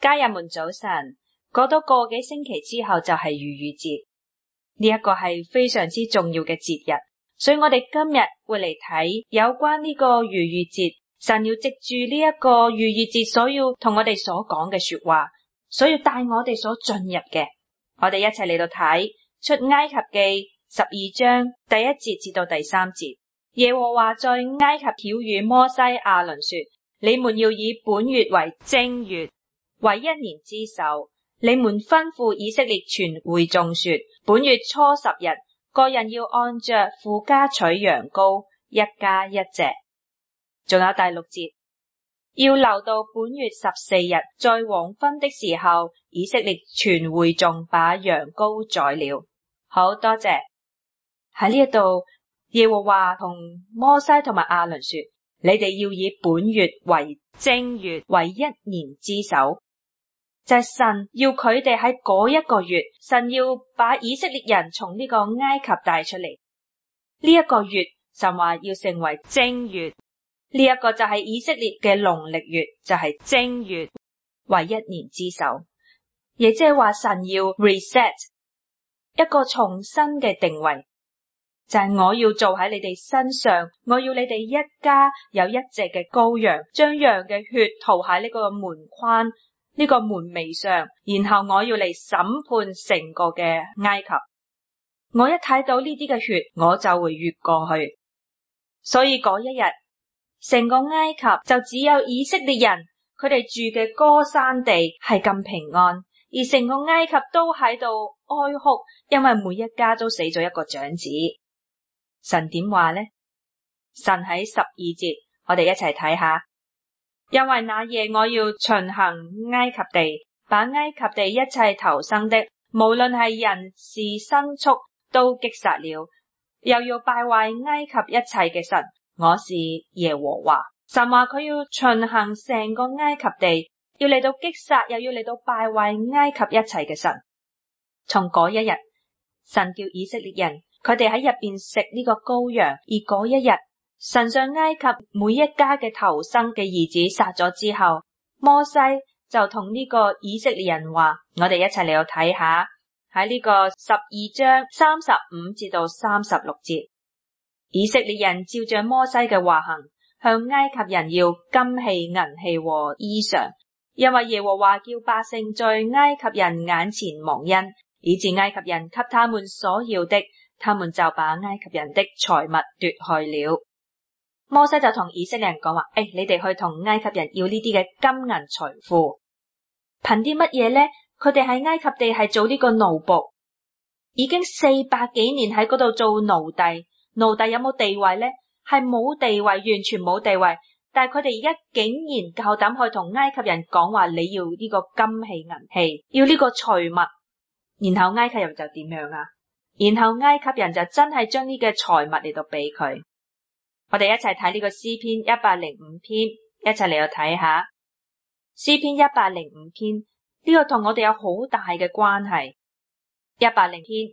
家人們早晨，過多個幾星期之後就係逾越節，呢一個係非常之重要嘅節日，所以我哋今日會嚟睇有關呢個逾越節，神要藉住呢一個逾越節所要同我哋所講嘅說話，所要帶我哋所進入嘅，我哋一齊嚟到睇出埃及記12章第1節至到第3節。耶和華在埃及曉諭摩西亞倫說：你們要以本月為正月，為1年之首。你們吩咐以色列全會眾說：本月初10日，個人要按着父家取羊羔，1家1隻。仲有第6節，要留到本月14日，在黃昏的時候，以色列全會眾把羊羔宰了。好，多謝。喺呢一度，耶和華同摩西同埋亞倫說：你哋要以本月為正月，為1年之首。就係神要佢哋喺嗰一個月，神要把以色列人從呢個埃及帶出嚟。呢一個月，神話要成為正月，呢一個就係以色列嘅農曆月，就係正月，為1年之首。亦即係話神要 reset 一個重新嘅定位，就係我要做喺你哋身上，我要你哋一家有1隻嘅羔羊，將羊嘅血塗喺呢個門框，呢個門楣上，然後我要嚟審判成個嘅埃及。我一睇到呢啲嘅血，我就會越過去。所以嗰一日，成個埃及就只有以色列人，佢哋住嘅歌珊地係咁平安，而成個埃及都喺度哀哭，因為每一家都死咗一個長子。神點話呢？神喺12節，我哋一齊睇下。因為那夜我要巡行埃及地，把埃及地一切頭生的，無論係人是牲畜，都擊殺了，又要敗壞埃及一切嘅神。我是耶和華。神話佢要巡行成個埃及地，要嚟到擊殺，又要嚟到敗壞埃及一切嘅神。從嗰一日，神叫以色列人，佢哋喺入邊食呢個羔羊，而嗰一日，神上埃及每一家嘅頭生嘅兒子殺咗之後，摩西就同呢個以色列人話，我哋一齊嚟到睇下喺呢個12章35至到36節，以色列人照着摩西嘅話行，向埃及人要金器、銀器和衣裳，因為耶和華叫百姓在埃及人眼前蒙恩，以致埃及人給他們所要的，他們就把埃及人的財物奪去了。摩西就同以色列人講話：你哋去同埃及人要呢啲嘅金銀財富，憑啲乜嘢呢？佢哋喺埃及地係做呢個奴僕，已經400幾年喺嗰度做奴隸。奴隸有冇地位呢？係冇地位，完全冇地位。但係佢哋而家竟然夠膽去同埃及人講話，你要呢個金器銀器，要呢個財物，然後埃及人就點樣啊？然後埃及人就真係將呢個財物嚟到俾佢。我哋一齊睇呢個詩篇105篇，一齊嚟到睇下詩篇105篇，呢個同我哋有好大嘅關係。105篇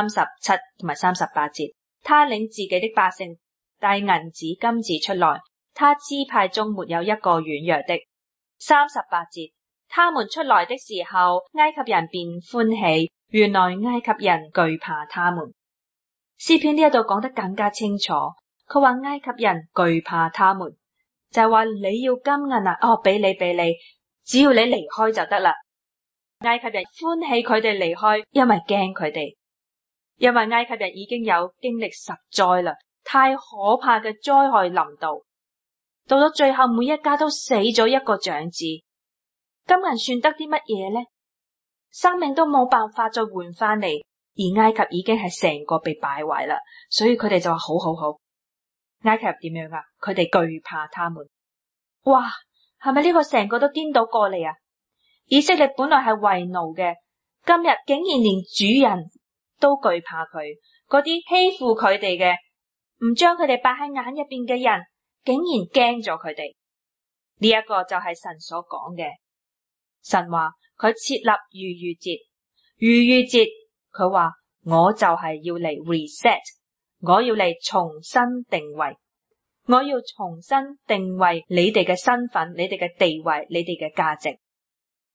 37同埋38節，他領自己的百姓帶銀子金子出來，他支派中沒有一個軟弱的。38節，他們出來的時候，埃及人便歡喜，原來埃及人懼怕他們。詩篇呢一度講得更加清楚。佢話埃及人懼怕他們，就係話你要金銀啊，俾你，只要你離開就得啦。埃及人歡喜佢哋離開，因為驚佢哋，因為埃及人已經有經歷10災啦，太可怕嘅災害臨到，到咗最後每一家都死咗一個長子，金銀算得啲乜嘢呢？生命都冇辦法再換翻嚟，而埃及已經係成個被敗壞啦，所以佢哋就話好。埃及人點樣啊？佢哋懼怕他們。哇，係咪呢個成個都顛倒過嚟啊？以色列本來係為奴嘅，今日竟然連主人都懼怕佢，嗰啲欺負佢哋嘅，唔將佢哋擺喺眼入邊嘅人，竟然驚咗佢哋。呢一個就係神所講嘅。神話佢設立逾越節，逾越節佢話我就係要嚟 reset。我要嚟重新定位，我要重新定位你哋嘅身份、你哋嘅地位、你哋嘅價值。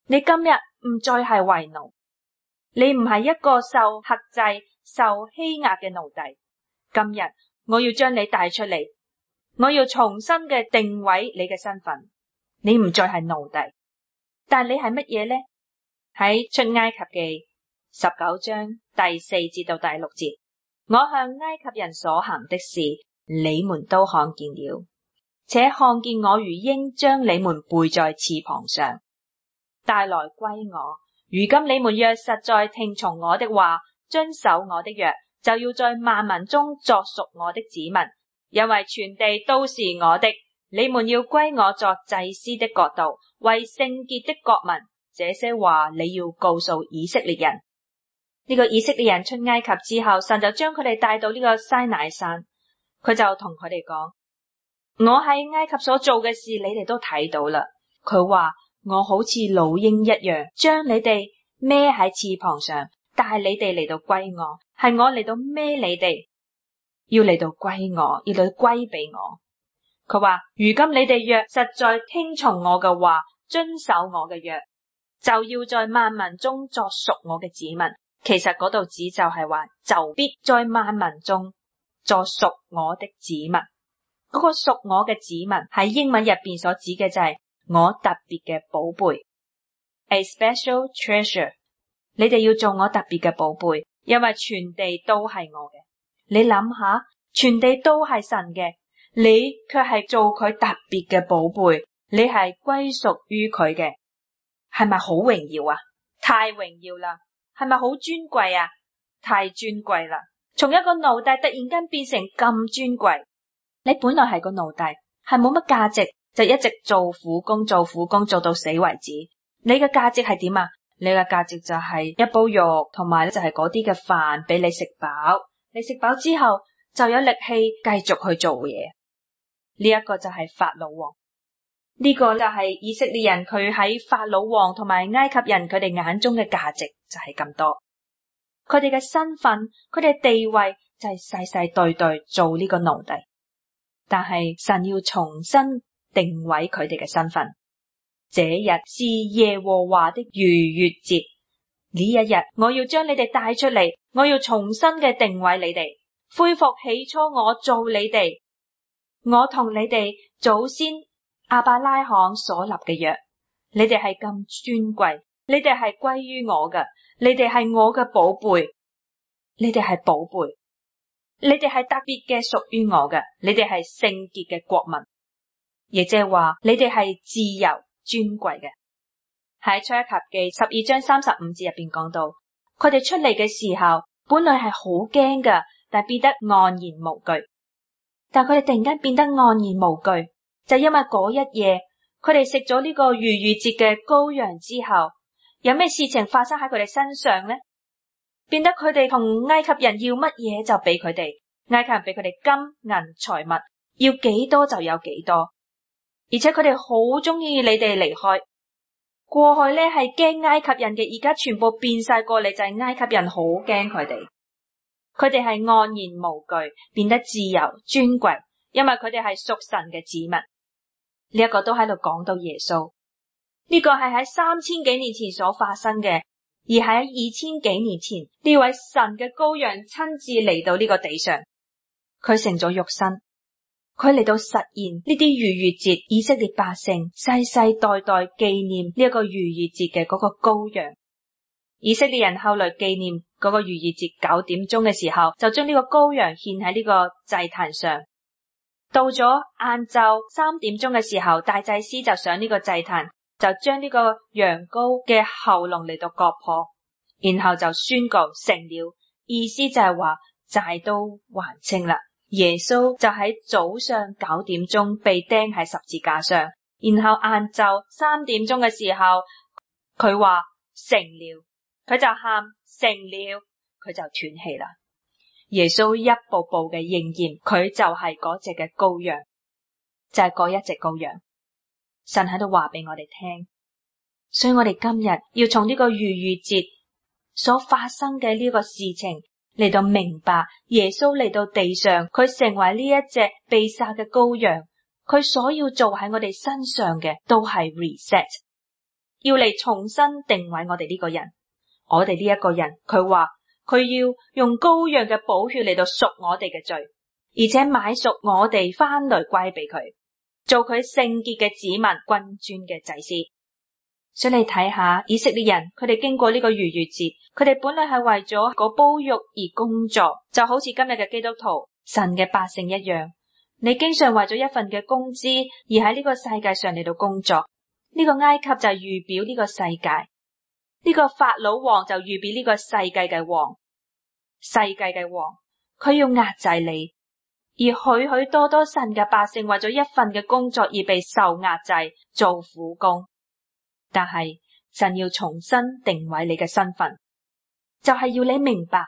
你今日唔再係為奴，你唔係一個受克制、受欺壓嘅奴隸。今日我要將你帶出嚟，我要重新嘅定位你嘅身份。你唔再係奴隸，但你係乜嘢呢？喺出埃及記19章第4節到第6節，我向埃及人所行的事，你們都看見了，且看見我如鷹將你們背在翅膀上，帶來歸我。如今你們若實在聽從我的話，遵守我的約，就要在萬民中作屬我的子民，因為全地都是我的。你們要歸我作祭司的國度，為聖潔的國民。這些話你要告訴以色列人。呢個以色列人出埃及之後，神就將佢哋帶到呢個西乃山，佢就同佢哋講：我喺埃及所做嘅事，你哋都睇到啦。佢話我好似老鷹一樣，將你哋孭喺翅膀上，帶你哋嚟到歸我，係我嚟到孭你哋，要嚟到歸我，要嚟到歸俾我。佢話如今你哋若實在聽從我嘅話，遵守我嘅約，就要在萬民中作屬我嘅子民。其實嗰度指就係話，就必在萬民中作屬我的子民。嗰個屬我嘅子民喺英文入邊所指嘅就係我特別嘅寶貝 ，a special treasure。你哋要做我特別嘅寶貝，因為全地都係我嘅。你諗下，全地都係神嘅，你卻係做佢特別嘅寶貝，你係歸屬於佢嘅，係咪好榮耀啊？太榮耀啦！係咪好尊貴啊？太尊貴啦！從一個奴隸突然間變成咁尊貴，你本來係個奴隸，係冇乜價值，就一直做苦工做到死為止。你嘅價值係點啊？你嘅價值就係一煲肉，同埋就係嗰啲嘅飯俾你食飽。你食飽之後就有力氣繼續去做嘢。呢一個就係法老王。呢個就係以色列人佢喺法老王同埋埃及人佢哋眼中嘅價值就係咁多，佢哋嘅身份佢哋地位就係世世代代做呢個奴隸，但係神要重新定位佢哋嘅身份。這日是耶和華的逾越節，呢一日我要將你哋帶出嚟，我要重新嘅定位你哋，恢復起初我做你哋，我同你哋祖先亞伯拉罕所立嘅約。你哋係咁尊貴，你哋係歸於我嘅，你哋係我嘅寶貝，你哋係寶貝，你哋係特別嘅屬於我嘅，你哋係聖潔嘅國民，亦即係話你哋係自由尊貴嘅。喺出埃及記12章35節入邊講到，佢哋出嚟嘅時候本來係好驚噶，但係變得安然無懼。但佢哋突然間變得安然無懼，就因為嗰一夜佢哋食咗呢個逾越節嘅羔羊之後，有咩事情發生喺佢哋身上呢？變得佢哋同埃及人要乜嘢就俾佢哋，埃及人俾佢哋金銀財物，要幾多就有幾多，而且佢哋好中意你哋離開。過去咧係驚埃及人嘅，而家全部變晒過嚟，就係埃及人好驚佢哋。佢哋係安然無懼，變得自由尊貴，因為佢哋係屬神嘅子民。呢一個都喺度講到耶穌，呢個係喺3000幾年前所發生嘅，而喺2000幾年前呢位神嘅羔羊親自嚟到呢個地上，佢成咗肉身，佢嚟到實現呢啲逾越節，以色列百姓世世代代紀念呢一個逾越節嘅嗰個羔羊。以色列人後來紀念嗰個逾越節9點鐘嘅時候，就將呢個羔羊獻喺呢個祭壇上。到咗晏晝3點鐘嘅時候，大祭司就上呢個祭壇，就將呢個羊羔嘅喉嚨嚟到割破，然後就宣告成了，意思就係話債都還清啦。耶穌就喺早上9點鐘被釘喺十字架上，然後晏晝3點鐘嘅時候，佢話成了，佢就喊成了，佢就斷氣啦。耶穌一步步嘅應驗，佢就係嗰隻嘅羔羊，就係嗰一隻羔羊。神喺度話俾我哋聽，所以我哋今日要從呢個逾越節所發生嘅呢個事情嚟到明白，耶穌嚟到地上，佢成為呢一隻被殺嘅羔羊，佢所要做喺我哋身上嘅都係 reset， 要嚟重新定位我哋呢個人。我哋呢一個人，佢話佢要用羔羊嘅寶血嚟到贖我哋嘅罪，而且買贖我哋翻嚟歸俾佢，做佢聖潔嘅子民，君尊嘅祭司。所以你睇下以色列人，佢哋經過呢個逾越節，佢哋本來係為咗個煲肉而工作，就好似今日嘅基督徒神嘅百姓一樣。你經常為咗一份嘅工資而喺呢個世界上嚟到工作。呢個埃及就係預表呢個世界，呢個法老王就預表呢個世界嘅王。世界嘅王，佢要壓制你，而許許多多神嘅百姓為咗一份嘅工作而被受壓制，做苦工。但係神要重新定位你嘅身份，就係要你明白，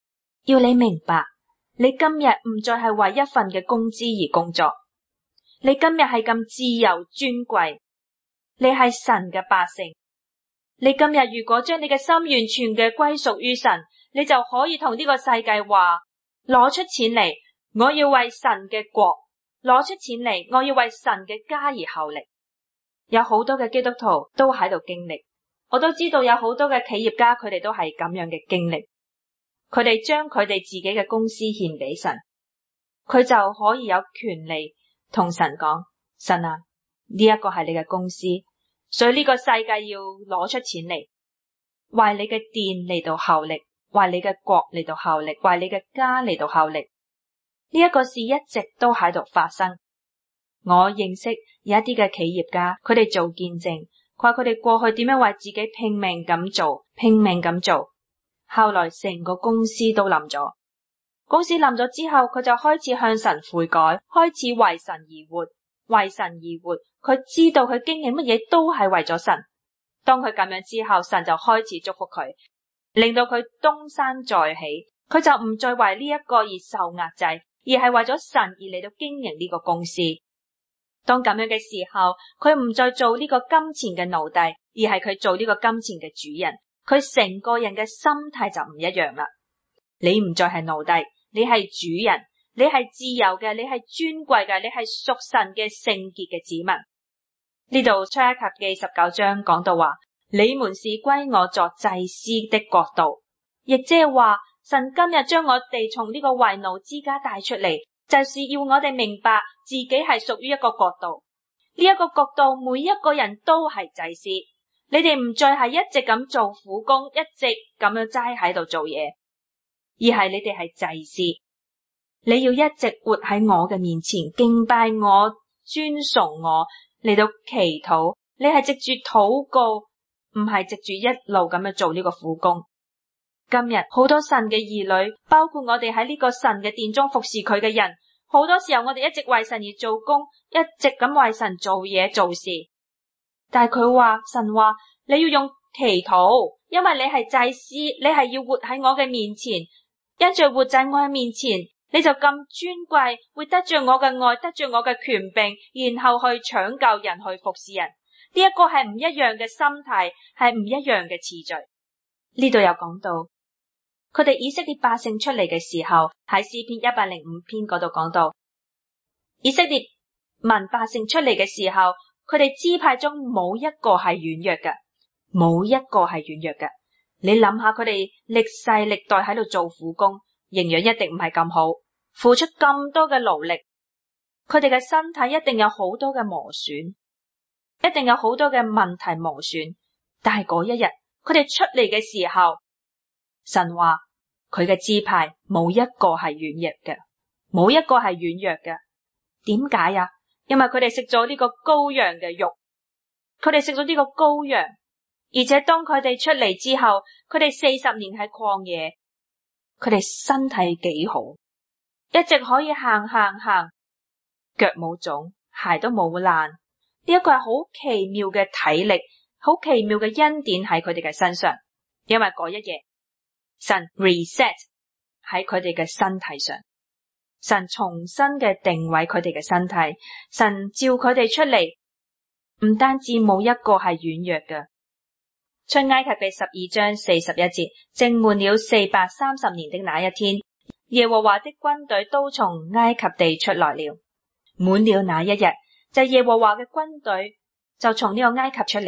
你今日唔再係為一份嘅工資而工作，你今日係咁自由尊貴，你係神嘅百姓。你今日如果將你嘅心完全嘅歸屬於神，你就可以同呢個世界話，攞出錢嚟，我要為神嘅國，攞出錢嚟，我要為神嘅家而效力。有好多嘅基督徒都喺度經歷，我都知道有好多嘅企業家，佢哋都係咁樣嘅經歷。佢哋將佢哋自己嘅公司獻俾神，佢就可以有權利同神講，神啊，呢一個係你嘅公司，所以呢個世界要攞出錢嚟，為你嘅殿嚟到效力，為你嘅國嚟到效力，為你嘅家嚟到效力。呢一個事一直都喺度發生。我認識有一啲嘅企業家，佢哋做見證，佢話佢哋過去點樣為自己拼命咁做，後來成個公司都冧咗。公司冧咗之後，佢就開始向神悔改，開始為神而活。佢知道佢經營乜嘢都係為咗神。當佢咁樣之後，神就開始祝福佢，令到佢東山再起。佢就唔再為呢一個而受壓制，而係為咗神而嚟到經營呢個公司。當咁樣嘅時候，佢唔再做呢個金錢嘅奴隸，而係佢做呢個金錢嘅主人。佢成個人嘅心態就唔一樣啦。你唔再係奴隸，你係主人，你係自由嘅，你係尊貴嘅，你係屬神嘅聖潔嘅子民。呢度出埃及記19章講到話，你們是歸我作祭司的國度，亦即係話神今日將我哋從呢個為奴之家帶出嚟，就是要我哋明白自己係屬於一個國度。呢一個國度每一個人都係祭司，你哋唔再係一直咁做苦工，一直咁樣齋喺度做嘢，而係你哋係祭司。你要一直活喺我嘅面前，敬拜我，尊崇我，嚟到祈禱。你係藉住禱告，唔係藉住一路咁樣做呢個苦工。今日好多神嘅兒女，包括我哋喺呢個神嘅殿中服侍佢嘅人，好多時候我哋一直為神而做工，一直咁為神做嘢做事。但係神話你要用祈禱，因為你係祭司，你係要活喺我嘅面前，因住活在我嘅面前，你就咁尊貴，會得着我嘅愛，得着我嘅權柄，然後去搶救人，去服侍人。呢一個係唔一樣嘅心態，係唔一樣嘅次序。呢度有講到佢哋以色列百姓出嚟嘅時候，喺詩篇105篇嗰度講到，以色列民百姓出嚟嘅時候，佢哋支派中冇一個係軟弱嘅，冇一個係軟弱嘅。你諗下佢哋歷世歷代喺度做苦工，營養一定唔係咁好，付出咁多嘅勞力，佢哋嘅身體一定有好多嘅磨損，一定有好多嘅問題磨損。但係嗰一日佢哋出嚟嘅時候，神話佢嘅支派冇一個係軟弱嘅，冇一個係軟弱嘅。點解啊？因為佢哋食咗呢個羔羊嘅肉，佢哋食咗呢個羔羊，而且當佢哋出嚟之後，佢哋40年喺曠野，佢哋身體幾好，一直可以行，腳冇腫，鞋都冇爛。呢一個係好奇妙嘅體力，好奇妙嘅恩典喺佢哋嘅身上。因為嗰一夜，神 reset 喺佢哋嘅身體上，神重新嘅定位佢哋嘅身體，神召佢哋出嚟，唔單止冇一個係軟弱嘅。出埃及記12章41節，正滿了430年的那一天，耶和華的軍隊都從埃及地出來了。滿了那一日，就耶和華嘅軍隊就從呢個埃及出嚟，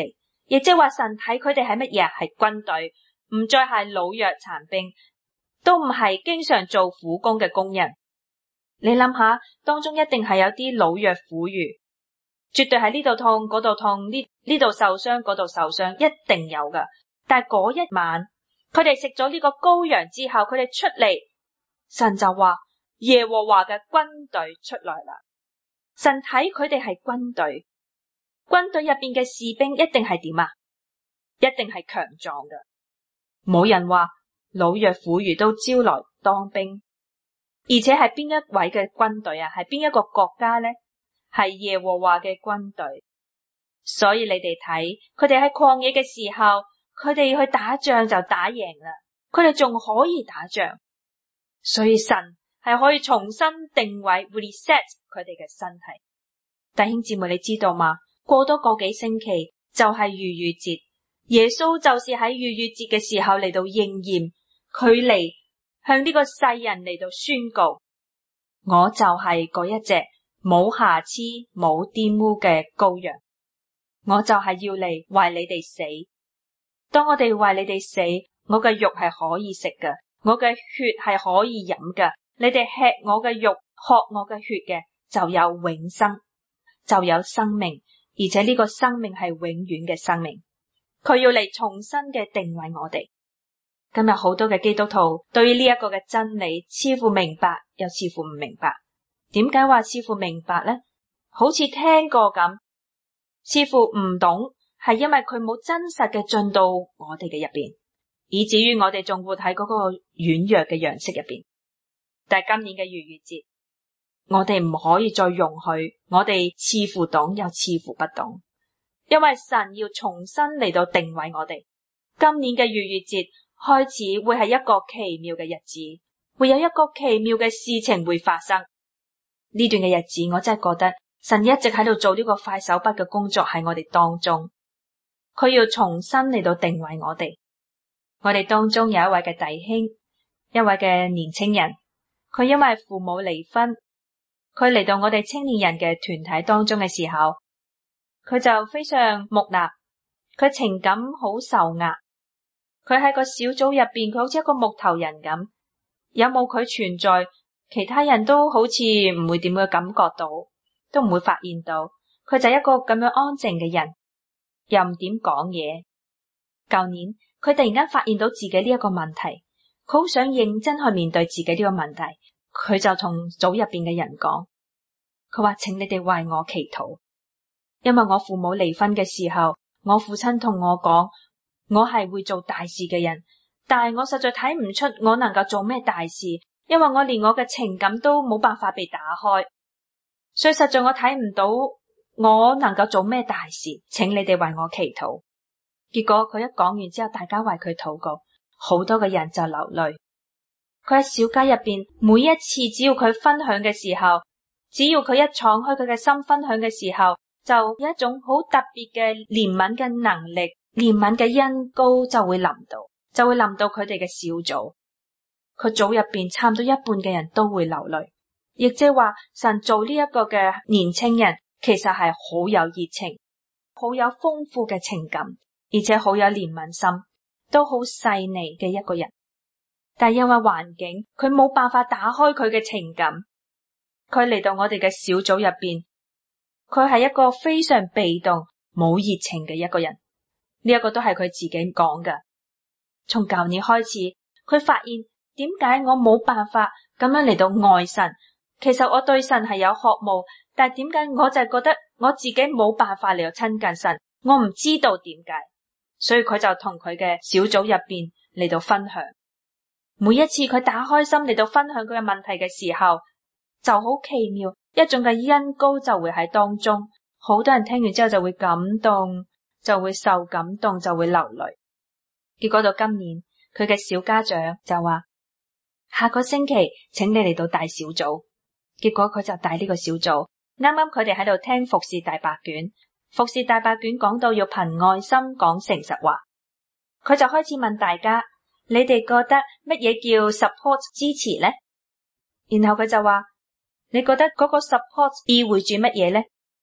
亦即係話神睇佢哋係乜嘢？係軍隊，唔再係老弱殘兵，都唔係經常做苦工嘅工人。你諗下，當中一定係有啲老弱婦孺，絕對係呢度痛嗰度痛，呢度受傷嗰度受傷，一定有噶。但係嗰一晚，佢哋食咗呢個羔羊之後，佢哋出嚟，神就話耶和華嘅軍隊出來啦。神睇佢哋係軍隊，軍隊入邊嘅士兵一定係點啊？一定係強壯噶，冇人話老弱婦孺都招來當兵。而且係邊一位嘅軍隊啊？係邊一個國家呢？係耶和華嘅軍隊。所以你哋睇，佢哋喺曠野嘅時候，佢哋去打仗就打贏啦，佢哋仲可以打仗。所以神係可以重新定位 reset 佢哋嘅身體。弟兄姊妹，你知道嗎？過多個幾星期就係逾越節，耶穌就是喺逾越節嘅時候嚟到應驗，佢嚟向呢個世人嚟到宣告，我就係嗰一隻冇瑕疵冇玷污嘅羔羊，我就係要嚟為你哋死。當我哋為你哋死，我嘅肉係可以食嘅，我嘅血係可以飲嘅。你哋吃我嘅肉，喝我嘅血嘅，就有永生，就有生命，而且呢個生命係永遠嘅生命。佢要嚟重新嘅定位我哋。今日好多嘅基督徒對於呢一個嘅真理似乎明白，又似乎唔明白。點解話似乎明白呢？好似聽過咁，似乎唔懂，係因為佢冇真實嘅進到我哋嘅入邊，以至於我哋仲活喺嗰個軟弱嘅樣式入邊。但係今年嘅逾越節，我哋唔可以再容許我哋似乎懂又似乎不懂，因為神要重新嚟到定位我哋。今年嘅逾越節開始會係一個奇妙嘅日子，會有一個奇妙嘅事情會發生。呢段嘅日子，我真係覺得神一直喺度做呢個快手筆嘅工作喺我哋當中，佢要重新嚟到定位我哋。我哋當中有一位嘅弟兄，一位嘅年青人，佢因為父母離婚，佢嚟到我哋青年人嘅團體當中嘅時候，佢就非常木訥，佢情感好受壓，佢喺個小組入邊，佢好似一個木頭人咁，有冇佢存在，其他人都好似唔會點樣感覺到，都唔會發現到，佢就係一個咁樣安靜嘅人，又唔點講嘢。舊年佢突然間發現到自己呢一個問題，佢好想認真去面對自己呢個問題，佢就同組入邊嘅人講，佢話請你哋為我祈禱，因為我父母離婚嘅時候，我父親同我講，我係會做大事嘅人，但係我實在睇唔出我能夠做咩大事，因為我連我嘅情感都冇辦法被打開，所以實在我睇唔到我能夠做咩大事，請你哋為我祈禱。結果佢一講完之後，大家為佢禱告，好多嘅人就流淚。佢喺小家入邊，每一次只要佢分享嘅時候，只要佢一敞開佢嘅心分享嘅時候，就有一種好特別嘅憐憫嘅能力，憐憫嘅恩膏就會臨到佢哋嘅小組。佢組入邊差唔多一半嘅人都會流淚，亦即係話神做呢一個嘅年青人，其實係好有熱情，好有豐富嘅情感，而且好有憐憫心，都好細膩嘅一個人。但係因為環境，佢冇辦法打開佢嘅情感，佢嚟到我哋嘅小組入邊，佢係一個非常被動、冇熱情嘅一個人。呢一個都係佢自己講㗎。從舊年開始，佢發現點解我冇辦法咁樣嚟到愛神？其實我對神係有渴慕，但係點解我就係覺得我自己冇辦法嚟到親近神？我唔知道點解，所以佢就同佢嘅小組入邊嚟到分享。每一次佢打開心嚟到分享佢嘅問題嘅時候，就好奇妙，一種嘅恩膏就會喺當中，好多人聽完之後就會感動，就會受感動，就會流淚。結果到今年，佢嘅小家長就話，下個星期請你嚟到帶小組。結果佢就帶呢個小組，啱啱佢哋喺度聽服侍大白卷，服侍大白卷講到要憑愛心講誠實話，佢就開始問大家，你哋覺得乜嘢叫 support 支持呢？然後佢就話，你覺得嗰個 support 意味住乜嘢呢？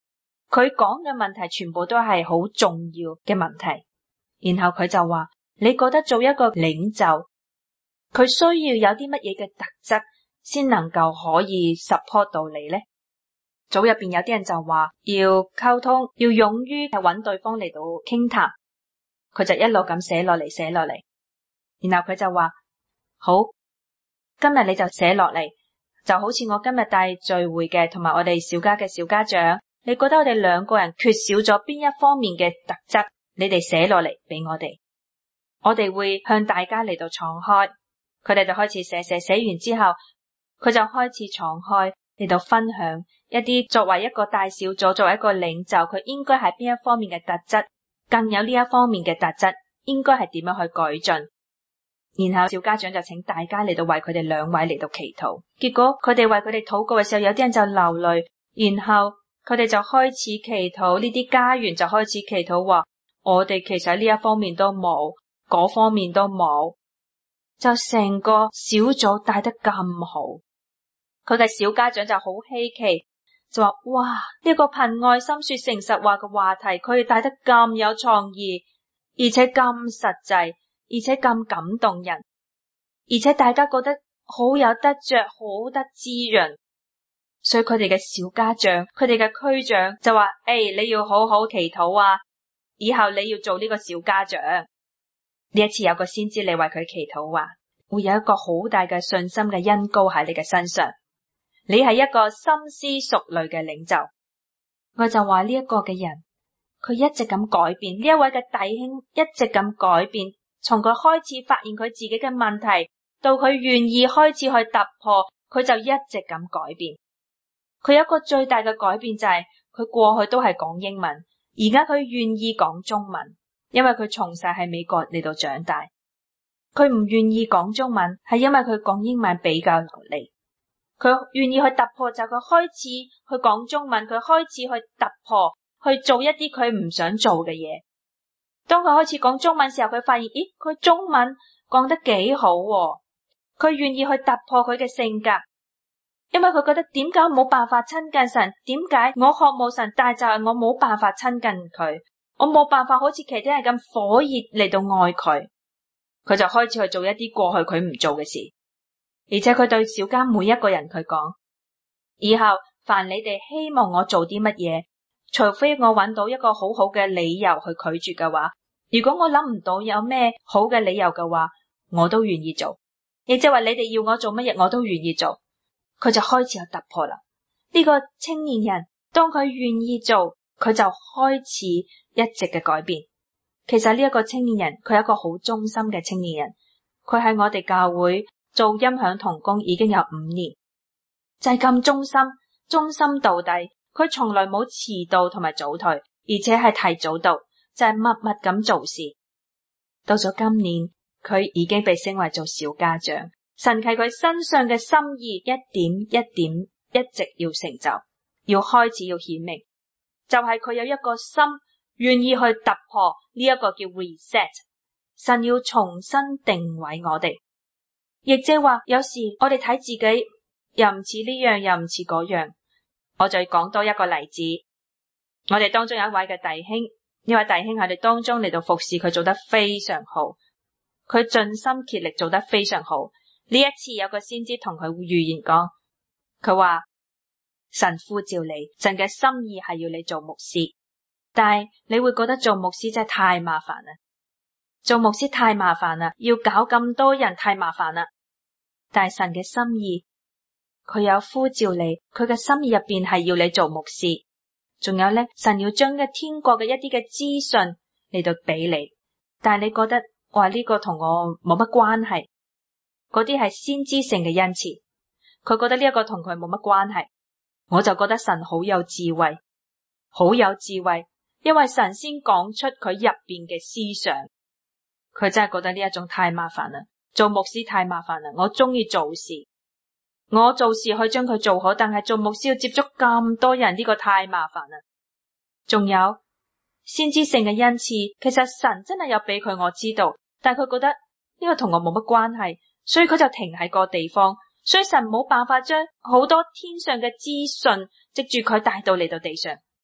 佢講嘅問題全部都係好重要嘅問題。然後佢就話，你覺得做一個領袖，佢需要有啲乜嘢嘅特質先能夠可以 support 到你呢？組入邊有啲人就話要溝通，要勇於揾對方嚟到傾談。佢就一路咁寫落嚟，然後佢就話，好，今日你就寫落嚟，就好似我今日帶聚會嘅同埋我哋小家嘅小家長，你覺得我哋兩個人缺少咗邊一方面嘅特質，你哋寫落嚟俾我哋會向大家嚟到敞開。佢哋就開始寫完之後，佢就開始敞開嚟到分享一啲作為一個大小組，作為一個領袖，佢應該係邊一方面嘅特質，更有呢一方面嘅特質應該係點樣去改進。然後小家長就請大家嚟到為佢哋兩位嚟到祈禱。結果佢哋為佢哋禱告嘅時候，有啲人就流淚，然後佢哋就開始祈禱，呢啲家員就開始祈禱話，我哋其實呢一方面都冇，嗰方面都冇，就成個小組帶得咁好。佢嘅小家長就好稀奇，就話，哇，呢個憑愛心說誠實話嘅話題，佢哋帶得咁有創意，而且咁實際，而且咁感動人，而且大家覺得好有得着，好得滋潤。所以佢哋嘅小家長，佢哋嘅區長就話，你要好好祈禱啊，以後你要做呢個小家長。呢一次有個先知你為佢祈禱話，會有一個好大嘅信心嘅恩膏喺你嘅身上，你係一個深思熟慮嘅領袖。我就話呢一個嘅人，佢一直咁改變，呢一位嘅弟兄一直咁改變，從佢開始發現佢自己嘅問題，到佢願意開始去突破，佢就一直咁改變。佢有一個最大嘅改變就係，佢過去都係講英文，而家佢願意講中文，因為佢從細喺美國嚟到長大。佢唔願意講中文，係因為佢講英文比較流利。佢願意去突破，就佢開始去講中文，佢開始去突破，去做一啲佢唔想做嘅嘢。當佢開始講中文時候，佢發現，佢中文講得幾好喎。佢願意去突破佢嘅性格，因為佢覺得點解我冇辦法親近神？點解我渴慕神，但係就係我冇辦法親近佢，我冇辦法好似其他人咁火熱嚟到愛佢。佢就開始去做一啲過去佢唔做嘅事，而且佢對小家每一個人佢講，以後凡你哋希望我做啲乜嘢，除非我揾到一個好好嘅理由去拒絕嘅話，如果我諗唔到有咩好嘅理由嘅話，我都願意做。亦即係話你哋要我做乜嘢，我都願意做。佢就開始有突破啦。呢個青年人當佢願意做，佢就開始一直嘅改變。其實呢一個青年人，佢係一個好忠心嘅青年人。佢喺我哋教會做音響同工已經有5年，就係咁忠心，忠心到底。佢從來冇遲到同埋早退，而且係提早到，就係默默咁做事。到咗今年，佢已經被升為做小家長。神喺佢身上嘅心意一點一點一直要成就，要開始要顯明，就係佢有一個心願意去突破，呢一個叫 reset。 神要重新定位我哋，亦即係話有時我哋睇自己又唔似呢樣又唔似嗰樣。我再講多一個例子，我哋當中有一位嘅弟兄，呢位弟兄喺我哋當中嚟到服侍，佢做得非常好，佢盡心竭力做得非常好。呢一次有個先知同佢預言講，佢話神呼召你，神嘅心意係要你做牧師，但係你會覺得做牧師真係太麻煩啦，做牧師太麻煩啦，要搞咁多人太麻煩啦。但係神嘅心意，佢有呼召你，佢嘅心意入邊係要你做牧師。仲有呢，神要將嘅天國嘅一啲嘅資訊嚟到俾你，但係你覺得話呢個同我冇乜關係，嗰啲係先知性嘅恩賜，佢覺得呢一個同佢冇乜關係。我就覺得神好有智慧，好有智慧，因為神先講出佢入邊嘅思想。佢真係覺得呢一種太麻煩啦，做牧師太麻煩啦。我中意做事，我做事可以將佢做好，但係做牧師要接觸咁多人，呢個太麻煩啦。仲有先知性嘅恩賜，其實神真係有俾佢我知道，但係佢覺得呢個同我冇乜關係，所以佢就停喺個地方。所以神冇辦法將好多天上嘅資訊藉住佢帶到嚟到地上，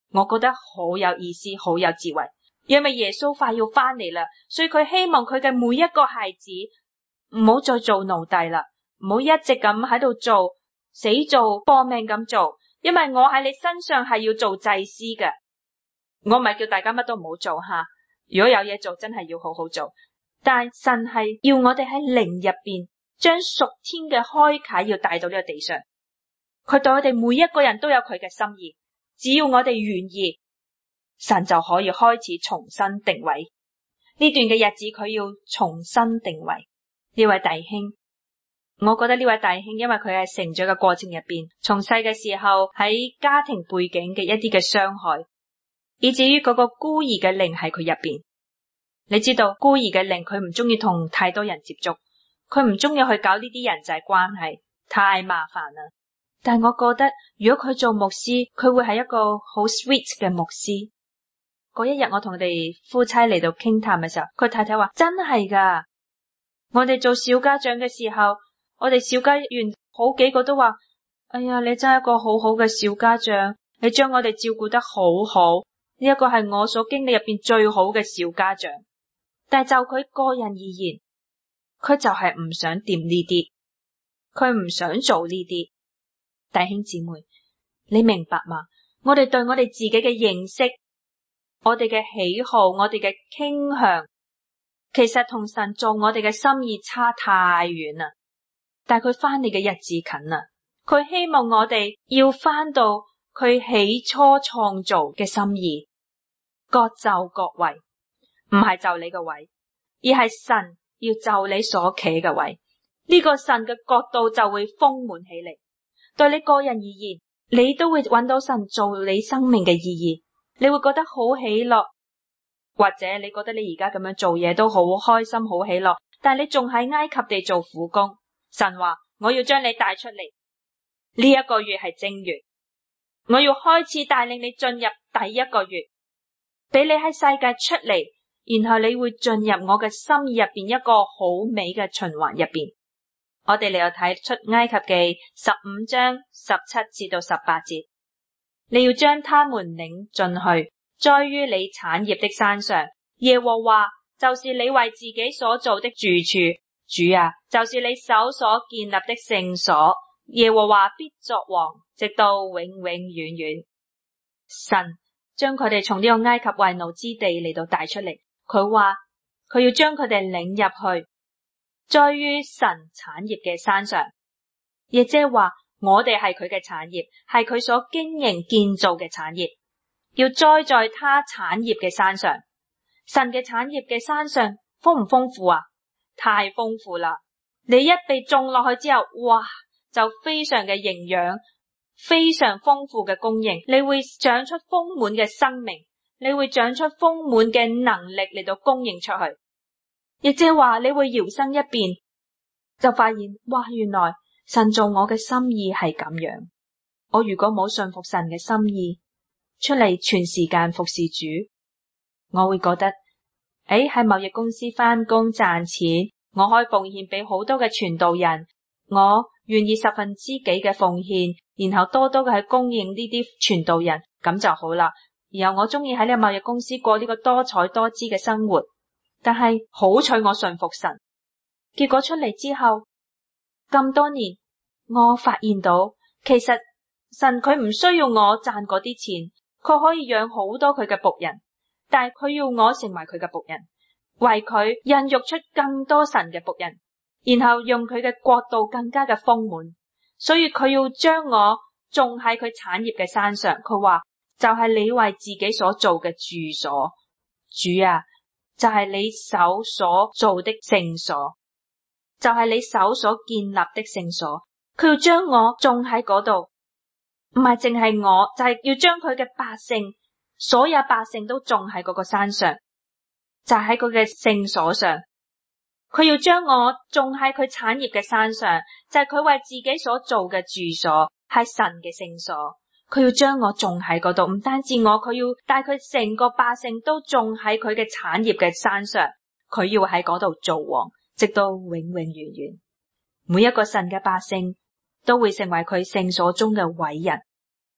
我覺得好有意思，好有智慧。因為耶穌快要翻嚟啦，所以佢希望佢嘅每一個孩子唔好再做奴隸啦，唔好一直咁喺度做，死做搏命咁做。因為我喺你身上係要做祭司嘅，我唔係叫大家乜都唔好做吓。如果有嘢做，真係要好好做。但神係要我哋喺靈入邊將屬天嘅開啟要帶到呢個地上。佢對我哋每一個人都有佢嘅心意，只要我哋願意，神就可以開始重新定位。呢段嘅日子佢要重新定位呢位弟兄。我覺得呢位弟兄，因為佢喺成長嘅過程入邊，從細嘅時候喺家庭背景嘅一啲嘅傷害，以至於嗰個孤兒嘅靈喺佢入邊。你知道孤兒嘅靈，佢唔中意同太多人接觸，佢唔中意去搞呢啲人際關係，太麻煩啦。但係我覺得如果佢做牧師，佢會係一個好 sweet 嘅牧師。嗰一日我同佢哋夫妻嚟到傾談嘅時候，佢太太話真係噶，我哋做小家長嘅時候，我哋小家員好幾個都話，哎呀，你真係一個好好嘅小家長，你將我哋照顧得好好，呢一個係我所經歷入邊最好嘅小家長。但係就佢個人而言，佢就係唔想掂呢啲，佢唔想做呢啲。弟兄姊妹，你明白嗎？我哋對我哋自己嘅認識，我哋嘅喜好，我哋嘅傾向，其實同神做我哋嘅心意差太遠啦。但係佢翻嚟嘅日子近啦，佢希望我哋要翻到佢起初創造嘅心意，各就各位，唔係就你個位，而係神要就你所企嘅位。呢個神嘅角度就會豐滿起嚟。對你個人而言，你都會揾到神做你生命嘅意義，你會覺得好喜樂，或者你覺得你而家咁樣做嘢都好開心好喜樂，但係你仲喺埃及地做苦工。神話我要將你帶出嚟，呢一個月係正月，我要開始帶領你進入第一個月，俾你喺世界出嚟，然後你會進入我嘅心意入邊一個好美嘅循環入邊。我哋嚟到睇出埃及記15章17至到18節，你要將他們領進去，栽於你產業的山上，耶和華就是你為自己所造的住處。主啊，就是你手所建立的聖所，耶和華必作王，直到永永遠遠。神將佢哋從呢個埃及為奴之地嚟到帶出嚟，佢話佢要將佢哋領入去，栽於神產業嘅山上，亦即係話我哋係佢嘅產業，係佢所經營建造嘅產業，要栽在他產業嘅山上。神嘅產業嘅山上豐唔豐富啊？太豐富啦！你一被種落去之後，哇，就非常嘅營養，非常豐富嘅供應，你會長出豐滿嘅生命，你會長出豐滿嘅能力嚟到供應出去。亦即係話你會搖身一變，就發現哇，原來神做我嘅心意係咁樣。我如果冇信服神嘅心意，出嚟全時間服侍主，我會覺得喺貿易公司翻工賺錢，我可以奉獻俾好多嘅傳道人，我願意10%嘅奉獻，然後多多嘅去供應呢啲傳道人，咁就好啦。然後我中意喺呢個貿易公司過呢個多彩多姿嘅生活。但係好彩我信服神，結果出嚟之後咁多年，我發現到其實神佢唔需要我賺嗰啲錢，佢可以養好多佢嘅僕人，但係佢要我成為佢嘅僕人，為佢孕育出更多神嘅僕人，然後用佢嘅國度更加嘅豐滿，所以佢要將我種喺佢產業嘅山上。佢話就係你為自己所做嘅住所，主啊，就係你手所做的聖所，就係你手所建立的聖所。佢要將我種喺嗰度，唔係淨係我，就係要將佢嘅百姓，所有百姓都種喺嗰個山上，就喺佢嘅聖所上。佢要將我種喺佢產業嘅山上，就係佢為自己所做嘅住所，係神嘅聖所。佢要將我種喺嗰度，唔單止我，佢要帶佢成個百姓都種喺佢嘅產業嘅山上。佢要喺嗰度做王，直到永永遠遠。每一個神嘅百姓都會成為佢聖所中嘅偉人。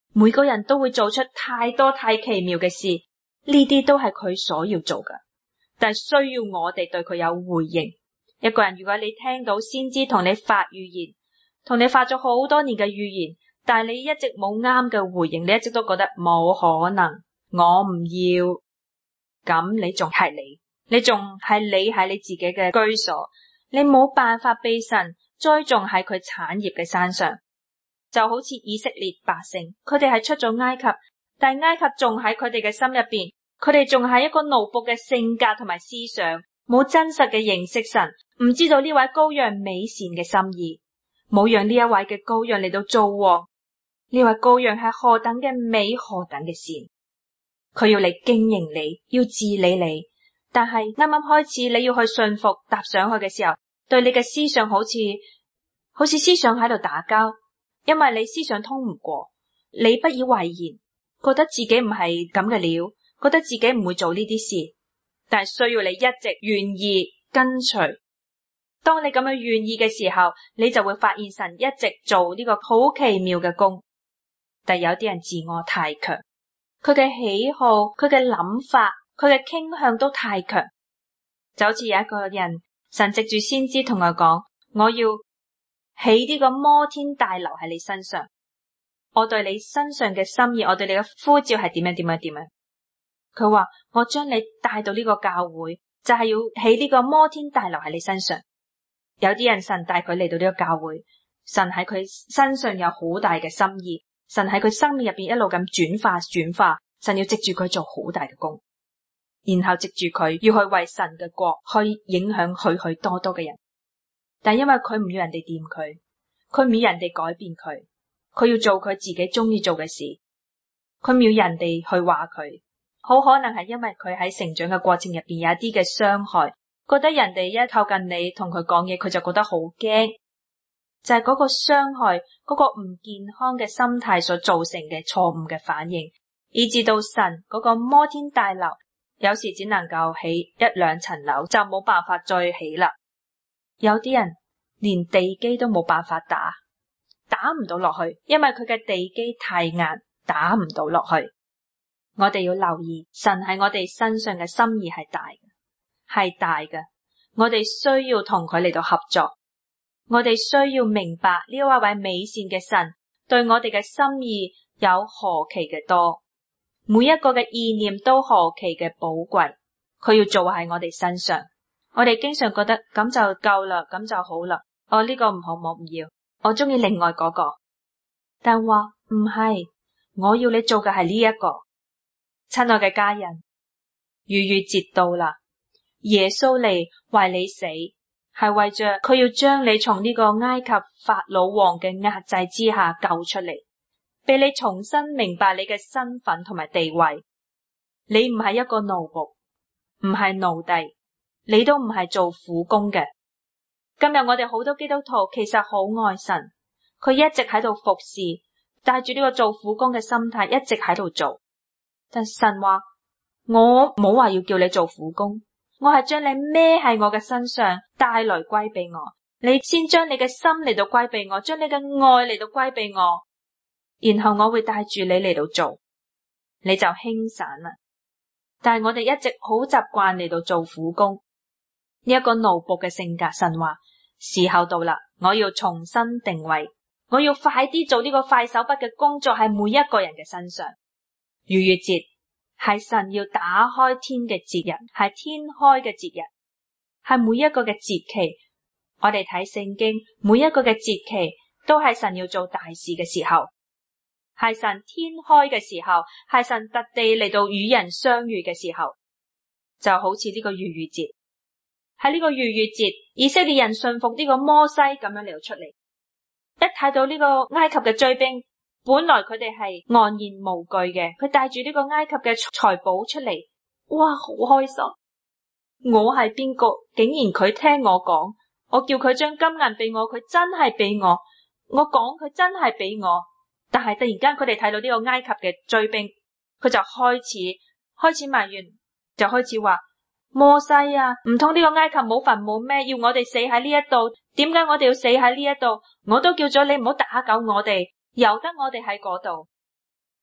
每個人都會做出太多太奇妙嘅事，呢啲都係佢所要做㗎，但係需要我哋對佢有回應。一個人如果你聽到先知同你發預言，同你發咗好多年嘅預言，但係你一直冇啱嘅回應，你一直都覺得冇可能，我唔要，咁你仲係你仲係你喺你自己嘅居所，你冇辦法被神栽種喺佢產業嘅山上。就好似以色列百姓，佢哋係出咗埃及，但係埃及仲喺佢哋嘅心入邊，佢哋仲係一個奴僕嘅性格同埋思想，冇真實嘅認識神，唔知道呢位羔羊美善嘅心意，冇讓呢一位嘅羔羊嚟到做王。呢位羔羊係何等嘅美，何等嘅善，佢要嚟經營你，要治理你，但係啱啱開始你要去信服踏上去嘅時候，對你嘅思想好似思想喺度打交，因為你思想通唔過，你不以為然，覺得自己唔係咁嘅料，覺得自己唔會做呢啲事，但係需要你一直願意跟隨。當你咁樣願意嘅時候，你就會發現神一直做呢個好奇妙嘅工。但有啲人自我太強，佢嘅喜好、佢嘅諗法、佢嘅傾向都太強，就好似有一個人，神藉住先知同佢講，我要起呢個摩天大樓喺你身上，我對你身上嘅心意，我對你嘅呼召係點樣。佢話我將你帶到呢個教會，就係要起呢個摩天大樓喺你身上。有啲人神帶佢嚟到呢個教會，神喺佢身上有好大嘅心意，神喺佢生命入邊一路咁轉化，神要藉住佢做好大嘅工，然後藉住佢要去為神嘅國去影響許許多多嘅人。但因為佢唔要人哋掂佢，佢唔要人哋改變佢，佢要做佢自己中意做嘅事，佢唔要人哋去話佢。好可能係因為佢喺成長嘅過程入邊有一啲嘅傷害，覺得人哋一靠近你同佢講嘢，佢就覺得好驚，就係嗰個傷害，嗰個唔健康嘅心態所造成嘅錯誤嘅反應，以致到神嗰個摩天大樓有時只能夠起一兩層樓，就冇辦法再起啦。有啲人連地基都冇辦法打唔到落去，因為佢嘅地基太硬，打唔到落去。我哋要留意，神喺我哋身上嘅心意係大嘅，我哋需要同佢嚟到合作，我哋需要明白呢一位美善嘅神對我哋嘅心意有何其嘅多，每一個嘅意念都何其嘅寶貴，佢要做喺我哋身上。我哋經常覺得咁就夠啦，咁就好啦，呢個唔好，我唔要，我中意另外嗰個。但話唔係，我要你做嘅係呢一個。親愛嘅家人，逾越節到啦，耶穌嚟為你死，係為着佢要將你從呢個埃及法老王嘅壓制之下救出嚟，俾你重新明白你嘅身份同埋地位。你唔係一個奴僕，唔係奴隸，你都唔係做苦工嘅。今日我哋好多基督徒其實好愛神，佢一直喺度服侍，帶住呢個做苦工嘅心態一直喺度做。但神話我冇話要叫你做苦工，我係將你孭喺我嘅身上帶來歸俾我，你先將你嘅心嚟到歸俾我，將你嘅愛嚟到歸俾我，然後我會帶住你嚟到做，你就輕省啦。但係我哋一直好習慣嚟到做苦工，呢一個奴僕嘅性格。神話時候到啦，我要重新定位，我要快啲做呢個快手筆嘅工作喺每一個人嘅身上。逾越節係神要打開天嘅節日，係天開嘅節日，係每一個嘅節期。我哋睇聖經，每一個嘅節期都係神要做大事嘅時候，係神天開嘅時候，係神特地嚟到與人相遇嘅時候。就好似呢個逾越節，喺呢個逾越節，以色列人信服呢個摩西咁樣嚟到出嚟，一睇到呢個埃及嘅追兵，本來佢哋係安然無懼嘅，佢帶住呢個埃及嘅財寶出嚟，哇，好開心！我係邊個？竟然佢聽我講，我叫佢將金銀俾我，佢真係俾我。我講佢真係俾我，但係突然間佢哋睇到呢個埃及嘅追兵，佢就開始埋怨，就開始話摩西啊，唔通呢個埃及冇墳墓咩？要我哋死喺呢一度？點解我哋要死喺呢一度？我都叫咗你唔好打攪我哋，由得我哋喺嗰度。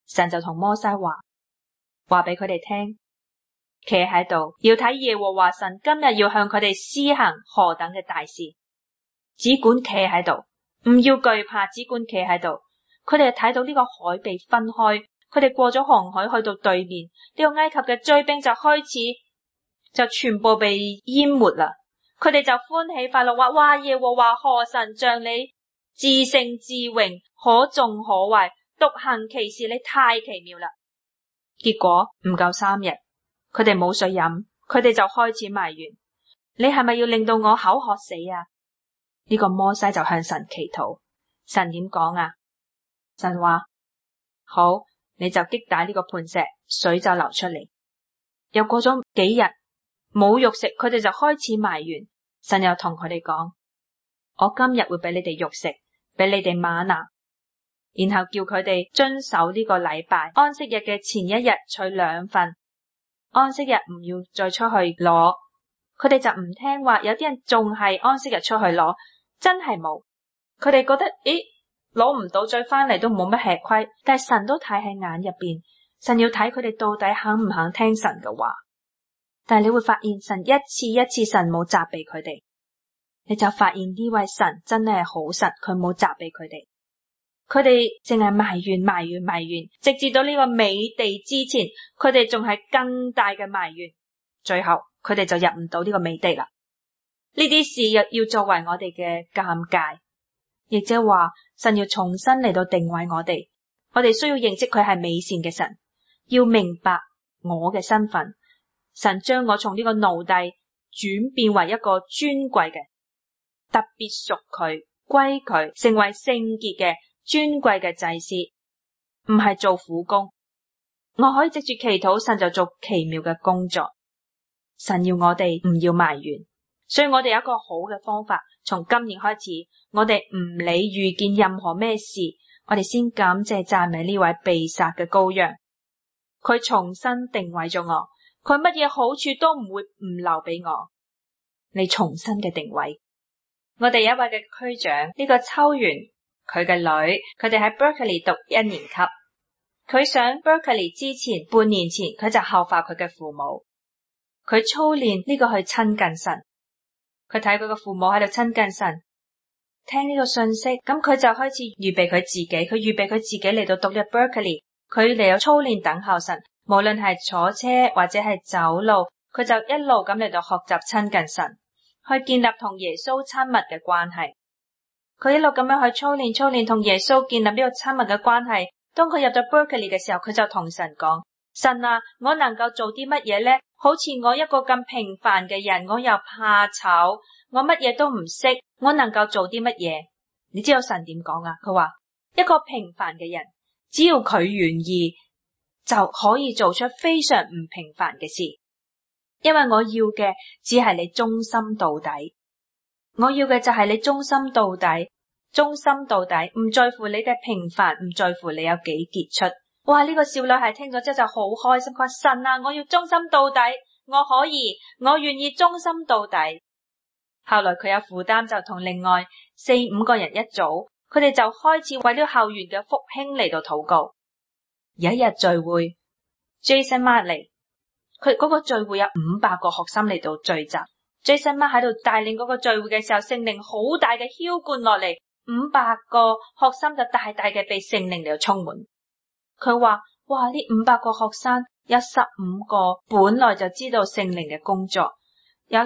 神就同摩西話俾佢哋聽，企喺度要睇耶和華神今日要向佢哋施行何等嘅大事，只管企喺度，唔要懼怕，只管企喺度。佢哋睇到呢個海被分開，佢哋過咗紅海去到對面，呢個埃及嘅追兵就開始就全部被淹沒啦。佢哋就歡喜快樂話：哇！耶和華何神像你至聖至榮，可頌可畏，獨行奇事，你太奇妙啦。結果唔夠3日，佢哋冇水飲，佢哋就開始埋怨：你係咪要令到我口渴死啊？呢個摩西就向神祈禱，神點講啊？神話：好，你就擊打呢個磐石，水就流出嚟。又過咗幾日冇肉食，佢哋就開始埋怨。神又同佢哋講：我今日會俾你哋肉食，俾你哋嗎哪，然後叫佢哋遵守呢個禮拜，安息日嘅前一日取2份，安息日唔要再出去攞。佢哋就唔聽話，有啲人仲係安息日出去攞，真係冇。佢哋覺得攞唔到再翻嚟都冇乜吃虧，但係神都睇喺眼入邊，神要睇佢哋到底肯唔肯聽神嘅話。但係你會發現神一次一次神冇責備佢哋，你就發現呢位神真係好神，佢冇責備佢哋，佢哋淨係埋怨，直至到呢個美地之前，佢哋仲係更大嘅埋怨，最後佢哋就入唔到呢個美地啦。呢啲事要作為我哋嘅鑒戒，亦即係話神要重新嚟到定位我哋需要認識佢係美善嘅神，要明白我嘅身份。神將我從呢個奴隸轉變為一個尊貴嘅，特別屬佢，歸佢，成為聖潔嘅尊貴嘅祭司，唔係做苦工。我可以藉住祈禱，神就做奇妙嘅工作。神要我哋唔要埋怨，所以我哋有一個好嘅方法，從今年開始，我哋唔理遇見任何咩事，我哋先感謝讚美呢位被殺嘅羔羊，佢重新定位咗我。佢乜嘢好處都唔會唔留俾我，你重新嘅定位。我哋有一位嘅區長，呢個秋元，佢嘅女，佢哋喺 Berkeley 讀1年級。佢上 Berkeley 之前，半年前佢就效法佢嘅父母，佢操練呢個去親近神。佢睇佢嘅父母喺度親近神，聽呢個信息，咁佢就開始預備佢自己，佢預備佢自己嚟到讀呢個 Berkeley，佢嚟到操練等候神。無論係坐車或者係走路，佢就一路咁嚟到學習親近神，去建立同耶穌親密嘅關係。佢一路咁樣去操練同耶穌建立呢個親密嘅關係。當佢入到 Berkeley 嘅時候，佢就同神講：神啊，我能夠做啲乜嘢呢？好似我一個咁平凡嘅人，我又怕醜，我乜嘢都唔識，我能夠做啲乜嘢？你知道神點講啊？佢話一個平凡嘅人，只要佢願意，就可以做出非常唔平凡嘅事，因為我要嘅只係你忠心到底，我要嘅就係你忠心到底，唔在乎你嘅平凡，唔在乎你有幾傑出。哇！呢個少女係聽咗之後就好開心，佢話神啊，我要忠心到底，我願意忠心到底。後來佢有負擔，就同另外4-5個人一組，佢哋就開始為呢個校園嘅復興嚟到禱告。有一日聚會 ，Jason Mark 嚟，佢嗰個聚會有500個學生嚟到聚集。Jason Mark 喺度帶領嗰個聚會嘅時候，聖靈好大嘅澆灌落嚟，500個學生就大大嘅被聖靈嚟到充滿。佢話：哇！呢500個學生有15個本來就知道聖靈嘅工作，有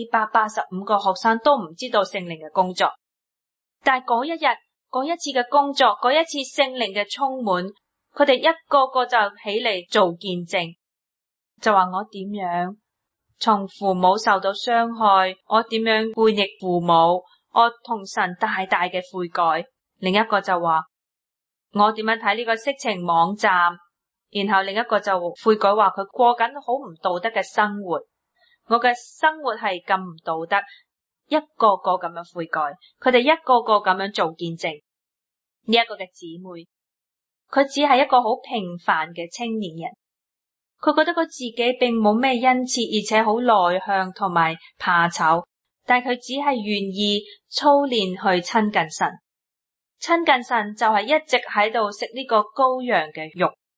485個學生都唔知道聖靈嘅工作。但係嗰一日，嗰一次嘅工作，嗰一次聖靈嘅充滿。佢哋一個個就起嚟做見證，就話我點樣從父母受到傷害，我點樣背逆父母，我同神大大嘅悔改。另一個就話我點樣睇呢個色情網站，然後另一個就悔改話佢過緊好唔道德嘅生活，我嘅生活係咁唔道德，一個個咁樣悔改，佢哋一個個咁樣做見證。呢一個嘅姊妹，佢只係一個好平凡嘅青年人，佢覺得佢自己並冇咩恩賜，而且好內向同埋怕醜，但佢只係願意操練去親近神。親近神就係一直喺度食呢個羔羊嘅肉，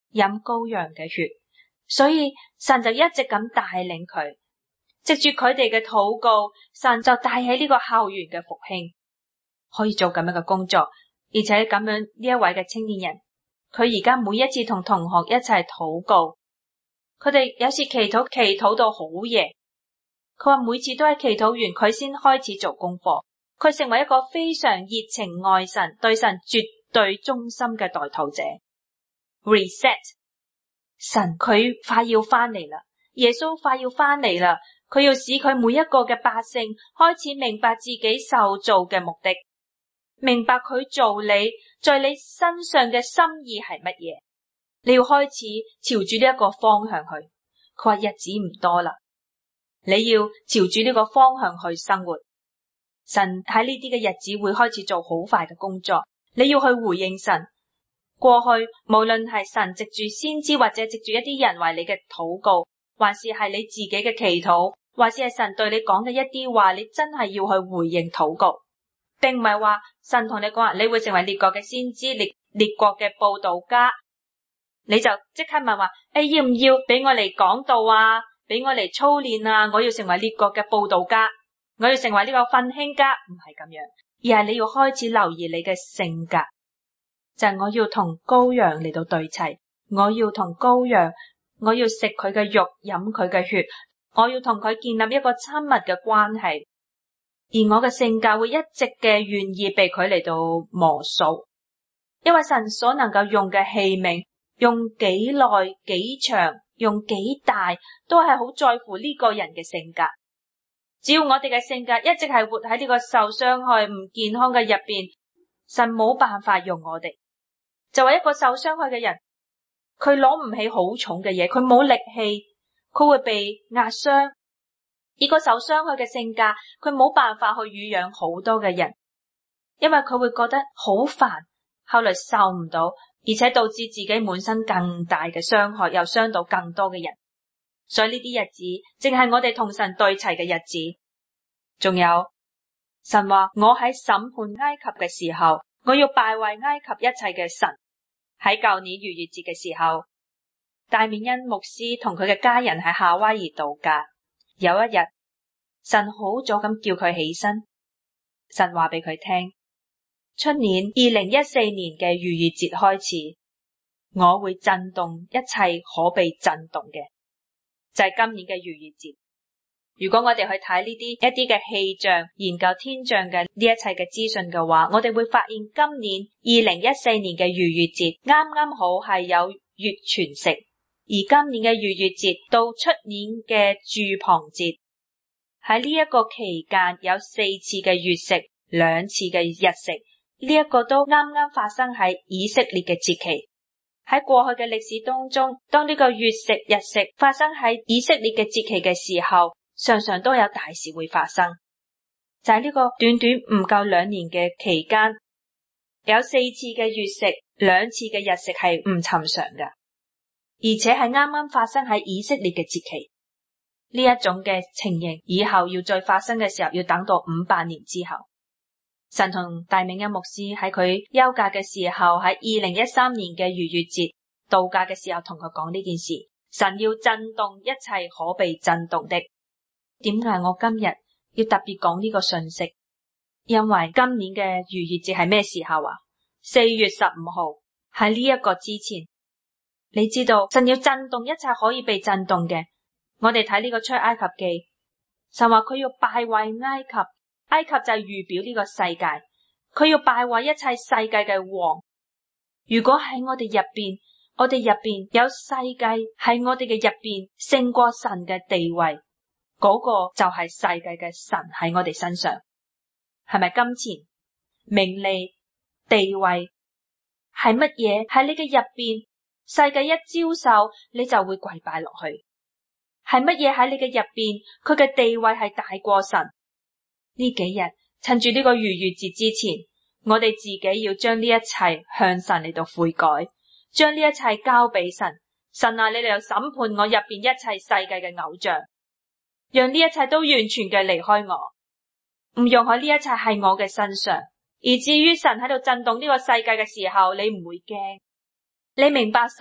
飲羔羊嘅血，所以神就一直咁帶領佢，藉住佢哋嘅禱告，神就帶起呢個校園嘅復興，可以做咁樣嘅工作。而且咁樣呢一位嘅青年人，佢而家每一次同同學一齊禱告，佢哋有時祈禱到好夜，佢話每次都係祈禱完佢先開始做功課。佢成為一個非常熱情愛神、對神絕對忠心嘅代禱者。Reset， 神佢快要翻嚟啦，耶穌快要翻嚟啦，佢要使佢每一個嘅百姓開始明白自己受造嘅目的，明白佢做你在你身上嘅心意係乜嘢。你要開始朝住呢一個方向去。佢話日子唔多啦，你要朝住呢個方向去生活。神喺呢啲嘅日子會開始做好快嘅工作，你要去回應神。過去無論係神藉住先知或者藉住一啲人為你嘅禱告，還是係你自己嘅祈禱，還是係神對你講嘅一啲話，你真係要去回應禱告，並唔係話神同你講話你會成為列國嘅先知、列國嘅佈道家，你就即刻問話要唔要俾我嚟講道啊，俾我嚟操練啊，我要成為列國嘅佈道家，我要成為呢個奮興家，唔係咁樣，而係你要開始留意你嘅性格，就係我要同羔羊嚟到對齊，我要同羔羊，我要食佢嘅肉，飲佢嘅血，我要同佢建立一個親密嘅關係，而我嘅性格會一直嘅願意被佢嚟到磨塑，因為神所能夠用嘅器皿，用幾耐幾長，用幾大，都係好在乎呢個人嘅性格。只要我哋嘅性格一直係活喺呢個受傷害唔健康嘅入邊，神冇辦法用我哋。就係一個受傷害嘅人，佢攞唔起好重嘅嘢，佢冇力氣，佢會被壓傷。而個受傷害嘅性格，佢冇辦法去撫養好多嘅人，因為佢會覺得好煩，後來受唔到，而且導致自己滿身更大嘅傷害，又傷到更多嘅人。所以呢啲日子正係我哋同神對齊嘅日子。仲有神話我喺審判埃及嘅時候，我要敗壞埃及一切嘅神。喺舊年逾越節嘅時候，戴冕恩牧師同佢嘅家人喺夏威夷度假。有一日，神好早咁叫佢起身，神話俾佢聽，出年2014年嘅逾越節開始，我會震動一切可被震動嘅，就係今年嘅逾越節。如果我哋去睇呢啲一啲嘅氣象、研究天象嘅呢一切嘅資訊嘅話，我哋會發現今年2014年嘅逾越節啱啱好係有月全食，而今年嘅逾越節到出年嘅住棚節，喺呢一個期間有4次嘅月食，2次嘅日食，呢一個都啱啱發生喺以色列嘅節期。喺過去嘅歷史當中，當呢個月食日食發生喺以色列嘅節期嘅時候，常常都有大事會發生。就係呢個短短唔夠2年嘅期間，有4次嘅月食，2次嘅日食係唔尋常㗎，而且係啱啱發生喺以色列嘅節期。呢一種嘅情形以後要再發生嘅時候，要等到500年之後。神同戴冕恩牧師喺佢休假嘅時候，喺2013年嘅逾越節度假嘅時候同佢講呢件事，神要震動一切可被震動的。點解我今日要特別講呢個信息？因為今年嘅逾越節係咩時候啊？4月15號，喺呢一個之前，你知道神要震動一切可以被震動嘅。我哋睇呢個出埃及記，神話佢要敗壞埃及，埃及就係預表呢個世界，佢要敗壞一切世界嘅王。如果喺我哋入邊，我哋入邊有世界喺我哋嘅入邊勝過神嘅地位，嗰個就係世界嘅神喺我哋身上，係咪金錢、名利、地位係乜嘢？喺你嘅入邊，世界一招手你就會跪拜落去。係乜嘢喺你嘅入邊？佢嘅地位係大過神。呢幾日趁住呢個逾越節之前，我哋自己要將呢一切向神嚟到悔改，將呢一切交俾神。神啊，你哋又審判我入邊一切世界嘅偶像，讓呢一切都完全嘅離開我，唔容許呢一切喺我嘅身上。而至於神喺度震動呢個世界嘅時候，你唔會驚，你明白神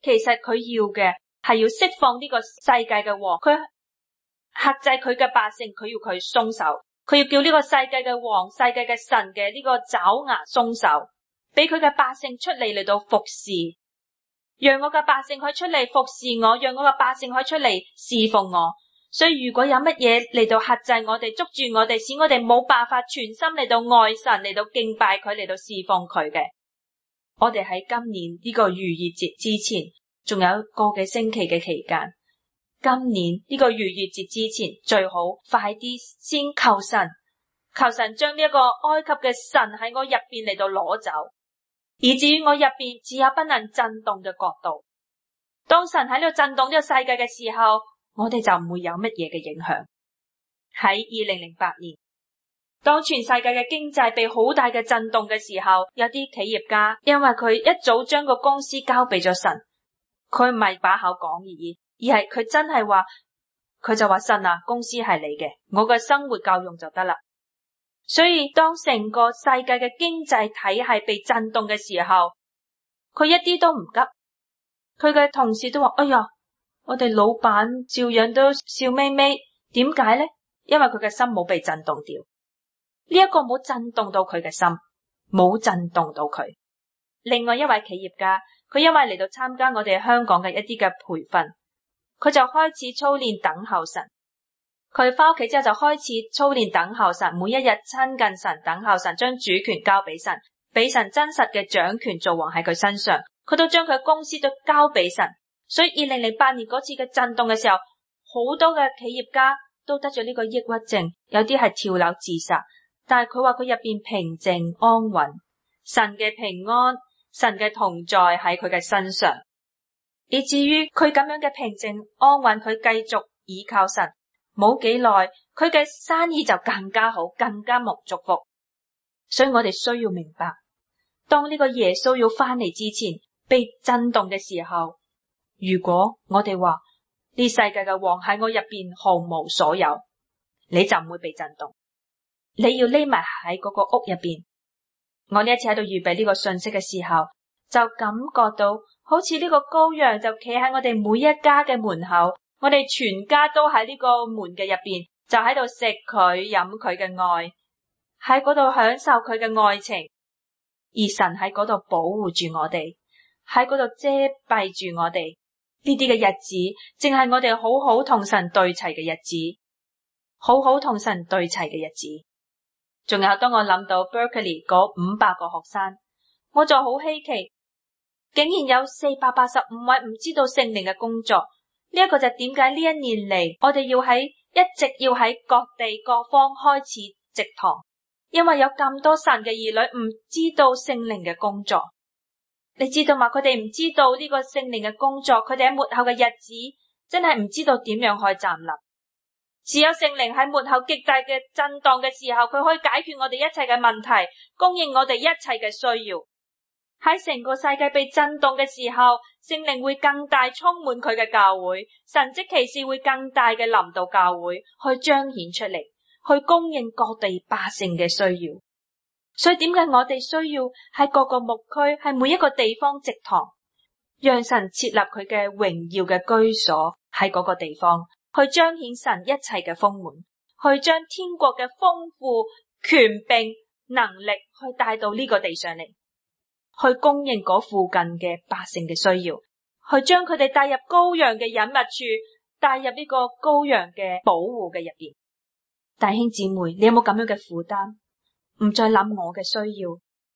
其實佢要嘅係要釋放呢個世界嘅王，佢克制佢嘅百姓，佢要佢鬆手，佢要叫呢個世界嘅王、世界嘅神嘅呢個爪牙鬆手，俾佢嘅百姓出嚟到服侍，讓我嘅百姓可以出嚟服侍我，讓我嘅百姓可以出嚟侍奉我。所以如果有乜嘢嚟到克制我哋，捉住我哋，使我哋冇辦法全心嚟到愛神，嚟到敬拜佢，嚟到侍奉佢嘅，我哋喺今年呢個逾越節之前仲有個幾星期嘅期間，今年呢個逾越節之前最好快啲先求神將呢一個埃及嘅神喺我入邊嚟到攞走，以至於我入邊只有不能震動嘅國度。當神喺呢度震動呢個世界嘅時候，我哋就唔會有乜嘢嘅影響。喺2008年，當全世界嘅經濟被好大嘅震動嘅時候，有啲企業家因為佢一早將個公司交俾咗神，佢唔係把口講而已，而係佢真係話，佢就話神啊，公司係你嘅，我嘅生活夠用就得啦。所以當成個世界嘅經濟體系被震動嘅時候，佢一啲都唔急，佢嘅同事都話，哎呀，我哋老闆照樣都笑眯眯，點解呢？因為佢嘅心冇被震動掉，呢一個冇震動到佢嘅心，冇震動到佢。另外一位企業家，佢因為嚟到參加我哋香港嘅一啲嘅培訓，佢就開始操練等候神。佢翻屋企之後就開始操練等候神，每一日親近神，等候神，將主權交俾神，俾神真實嘅掌權做王喺佢身上。佢都將佢公司都交俾神。所以2008年嗰次嘅震動嘅時候，好多嘅企業家都得咗呢個抑鬱症，有啲係跳樓自殺。但係佢話佢入邊平靜安穩，神嘅平安，神嘅同在喺佢嘅身上，以至於佢咁樣嘅平靜安穩，佢繼續倚靠神。冇幾耐，佢嘅生意就更加好，更加蒙祝福。所以我哋需要明白，當呢個耶穌要翻嚟之前，被震動嘅時候，如果我哋話呢世界嘅王喺我入邊毫無所有，你就唔會被震動。你要匿埋喺嗰個屋入邊。我呢一次喺度預備呢個信息嘅時候，就感覺到好似呢個羔羊就企喺我哋每一家嘅門口，我哋全家都喺呢個門嘅入邊，就喺度食佢飲佢嘅愛，喺嗰度享受佢嘅愛情，而神喺嗰度保護住我哋，喺嗰度遮蔽住我哋。呢啲嘅日子正係我哋好好同神對齊嘅日子，好好同神對齊嘅日子。仲有當我諗到 Berkeley 嗰500個學生，我就好稀奇，竟然有485位唔知道聖靈嘅工作。呢一個就點解呢一年嚟我哋一直要喺各地各方開始植堂，因為有咁多神嘅兒女唔知道聖靈嘅工作。你知道嘛？佢哋唔知道呢個聖靈嘅工作，佢哋喺末後嘅日子真係唔知道點樣可以站立。只有聖靈喺末後極大嘅震盪嘅時候，佢可以解決我哋一切嘅問題，供應我哋一切嘅需要。喺成個世界被震動嘅時候，聖靈會更大充滿佢嘅教會，神蹟奇事會更大嘅臨到教會，去彰顯出嚟，去供應各地百姓嘅需要。所以點解我哋需要喺各個牧區，喺每一個地方植堂，讓神設立佢嘅榮耀嘅居所喺嗰個地方，去彰顯神一切嘅豐滿，去將天國嘅豐富、權柄、能力去帶到呢個地上嚟，去供應嗰附近嘅百姓嘅需要，去將佢哋帶入羔羊嘅隱密處，帶入呢個羔羊嘅保護嘅入邊。弟兄姊妹，你有冇咁樣嘅負擔？唔再諗我嘅需要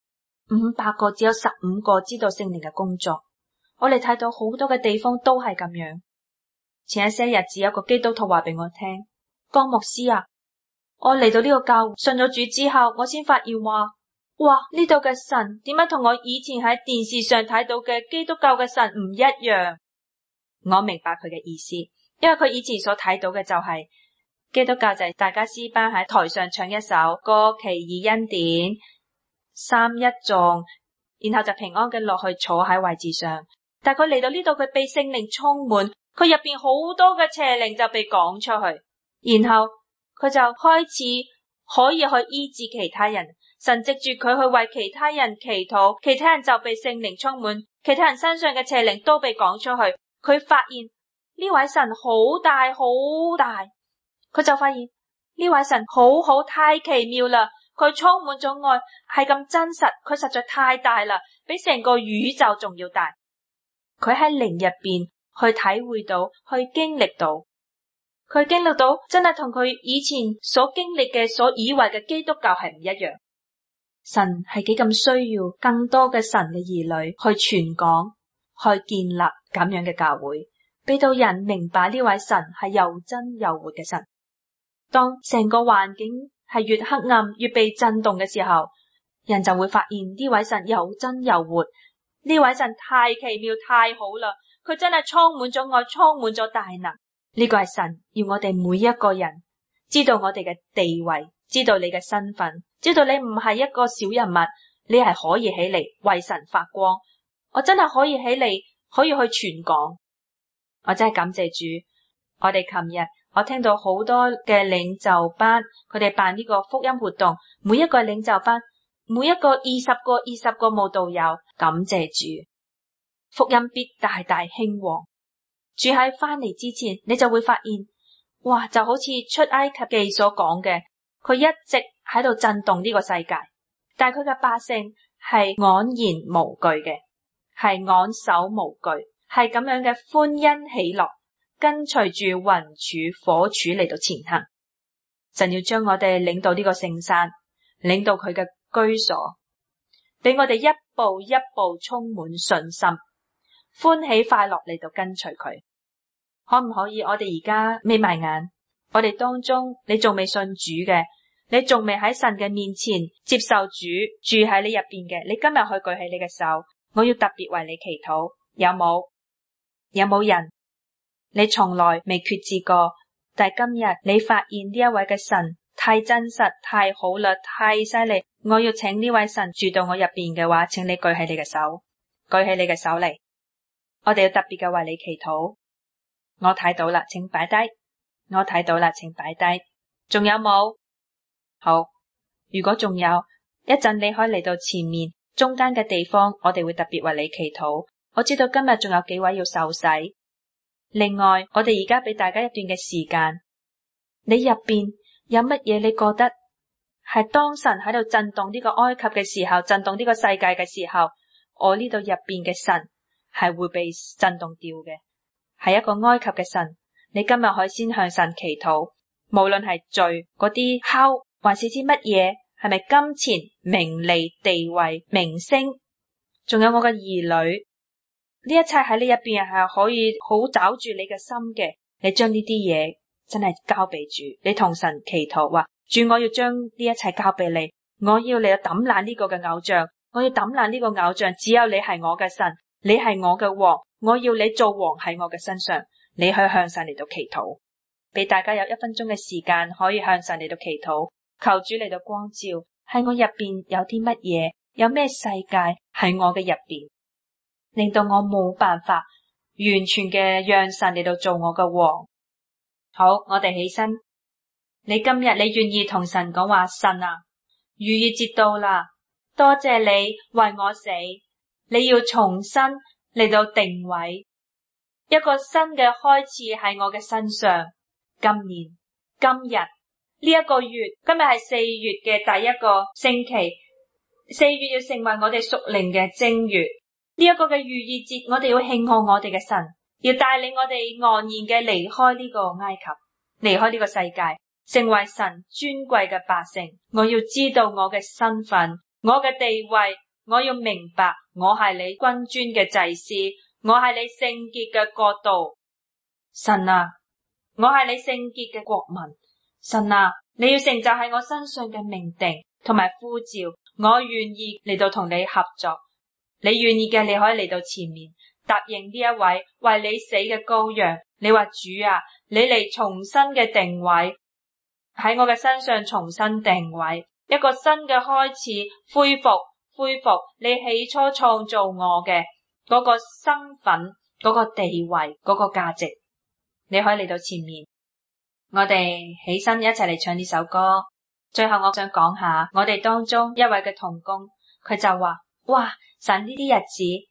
，500個只有15個知道聖靈嘅工作。我哋睇到好多嘅地方都係咁樣。前一些日子有個基督徒話俾我聽，江牧師啊，我嚟到呢個教會信咗主之後，我先發現話，哇，呢度嘅神點解同我以前喺電視上睇到嘅基督教嘅神唔一樣？我明白佢嘅意思，因為佢以前所睇到嘅就係基督教就係大家詩班喺台上唱一首歌，奇異恩典三一頌，然後就平安嘅落去坐喺位置上。但係佢嚟到呢度，佢被聖靈充滿，佢入邊好多嘅邪靈就被趕出去，然後佢就開始可以去醫治其他人。神藉住佢去為其他人祈禱，其他人就被聖靈充滿， 其他人身上嘅邪靈都被趕出去。佢發現呢位神好大好大，佢就發現呢位神好太奇妙啦，佢充滿咗愛，係咁真實，佢實在太大啦，比成個宇宙仲要大。佢喺靈入邊去體會到，去經歷到，佢經歷到真係同佢以前所經歷嘅、所以為嘅基督教係唔一樣。神係幾咁需要更多嘅神嘅兒女去傳講，去建立咁樣嘅教會，俾到人明白呢位神係又真又活嘅神。當成個環境係越黑暗越被震動嘅時候，人就會發現呢位神又真又活，呢位神太奇妙太好啦，佢真係充滿咗愛，充滿咗大能。呢個係神要我哋每一個人知道我哋嘅地位，知道你嘅身份，知道你唔係一個小人物，你係可以起嚟為神發光。我真係可以起嚟，可以去傳講。我真係感謝主。我哋琴日我聽到好多嘅領袖班，佢哋辦呢個福音活動，每一個領袖班，每一個20個慕道友，感謝主，福音必大大興旺。主喺翻嚟之前，你就會發現，哇，就好似出埃及記所講嘅，佢一直喺度震動呢個世界，但係佢嘅百姓係安然無懼嘅，係安守無懼，係咁樣嘅歡欣喜樂，跟隨住雲柱火柱嚟到前行。神要將我哋領到呢個聖山，領到佢嘅居所，俾我哋一步一步充滿信心，歡喜快樂嚟到跟隨佢。可唔可以我哋而家眯埋眼，我哋當中你仲未信主嘅，你仲未喺神嘅面前接受主住喺你入邊嘅，你今日去舉起你嘅手，我要特別為你祈禱。有冇人你從來未決志過，但係今日你發現呢一位嘅神太真實太好啦，太犀利，我要請呢位神住到我入邊嘅話，請你舉起你嘅手，舉起你嘅手嚟，我哋要特別嘅為你祈禱。我睇到啦，請擺低。我睇到啦，請擺低。仲有冇？好，如果仲有，一陣你可以嚟到前面中間嘅地方，我哋會特別為你祈禱。我知道今日仲有幾位要受洗。另外，我哋而家俾大家一段嘅時間，你入邊有乜嘢？你覺得係當神喺度震動呢個埃及嘅時候，震動呢個世界嘅時候，我呢度入邊嘅神係會被震動掉嘅。係一個埃及嘅神，你今日可以先向神祈禱，無論係罪嗰啲敲，還是啲乜嘢，係咪金錢、名利、地位、名聲，仲有我嘅兒女，呢一切喺你入邊係可以好找住你嘅心嘅。你將呢啲嘢真係交俾主，你同神祈禱話：主，我要將呢一切交俾你，我要你去抌爛呢個嘅偶像，我要抌爛呢個偶像，只有你係我嘅神，你係我嘅王。我要你做王喺我嘅身上，你去向神嚟到祈禱，俾大家有1分鐘嘅時間可以向神嚟到祈禱，求主嚟到光照喺我入邊有啲乜嘢，有咩世界喺我嘅入邊，令到我冇辦法完全嘅讓神嚟到做我嘅王。好，我哋起身。你今日你願意同神講話：神啊，逾越節到啦，多謝你為我死，你要重新嚟到定位一個新嘅開始喺我嘅身上。今年今日呢一個月，今日係4月嘅第一個星期，4月要成為我哋屬靈嘅正月。呢一個嘅逾越節，我哋要慶賀我哋嘅神，要帶領我哋安然嘅離開呢個埃及，離開呢個世界，成為神尊貴嘅百姓。我要知道我嘅身份，我嘅地位，我要明白我係你君尊嘅祭司，我係你聖潔嘅國度。神啊，我係你聖潔嘅國民。神啊，你要成就喺我身上嘅命定同埋呼召，我願意嚟到同你合作。你願意嘅，你可以嚟到前面答應呢一位為你死嘅羔羊。你話：主啊，你嚟重新嘅定位喺我嘅身上，重新定位一個新嘅開始，恢復你起初創造我嘅嗰個身份、嗰個地位、嗰個價值。你可以嚟到前面，我哋起身一齊嚟唱呢首歌。最後我想講下我哋當中一位嘅同工，佢就話：哇，神呢啲日子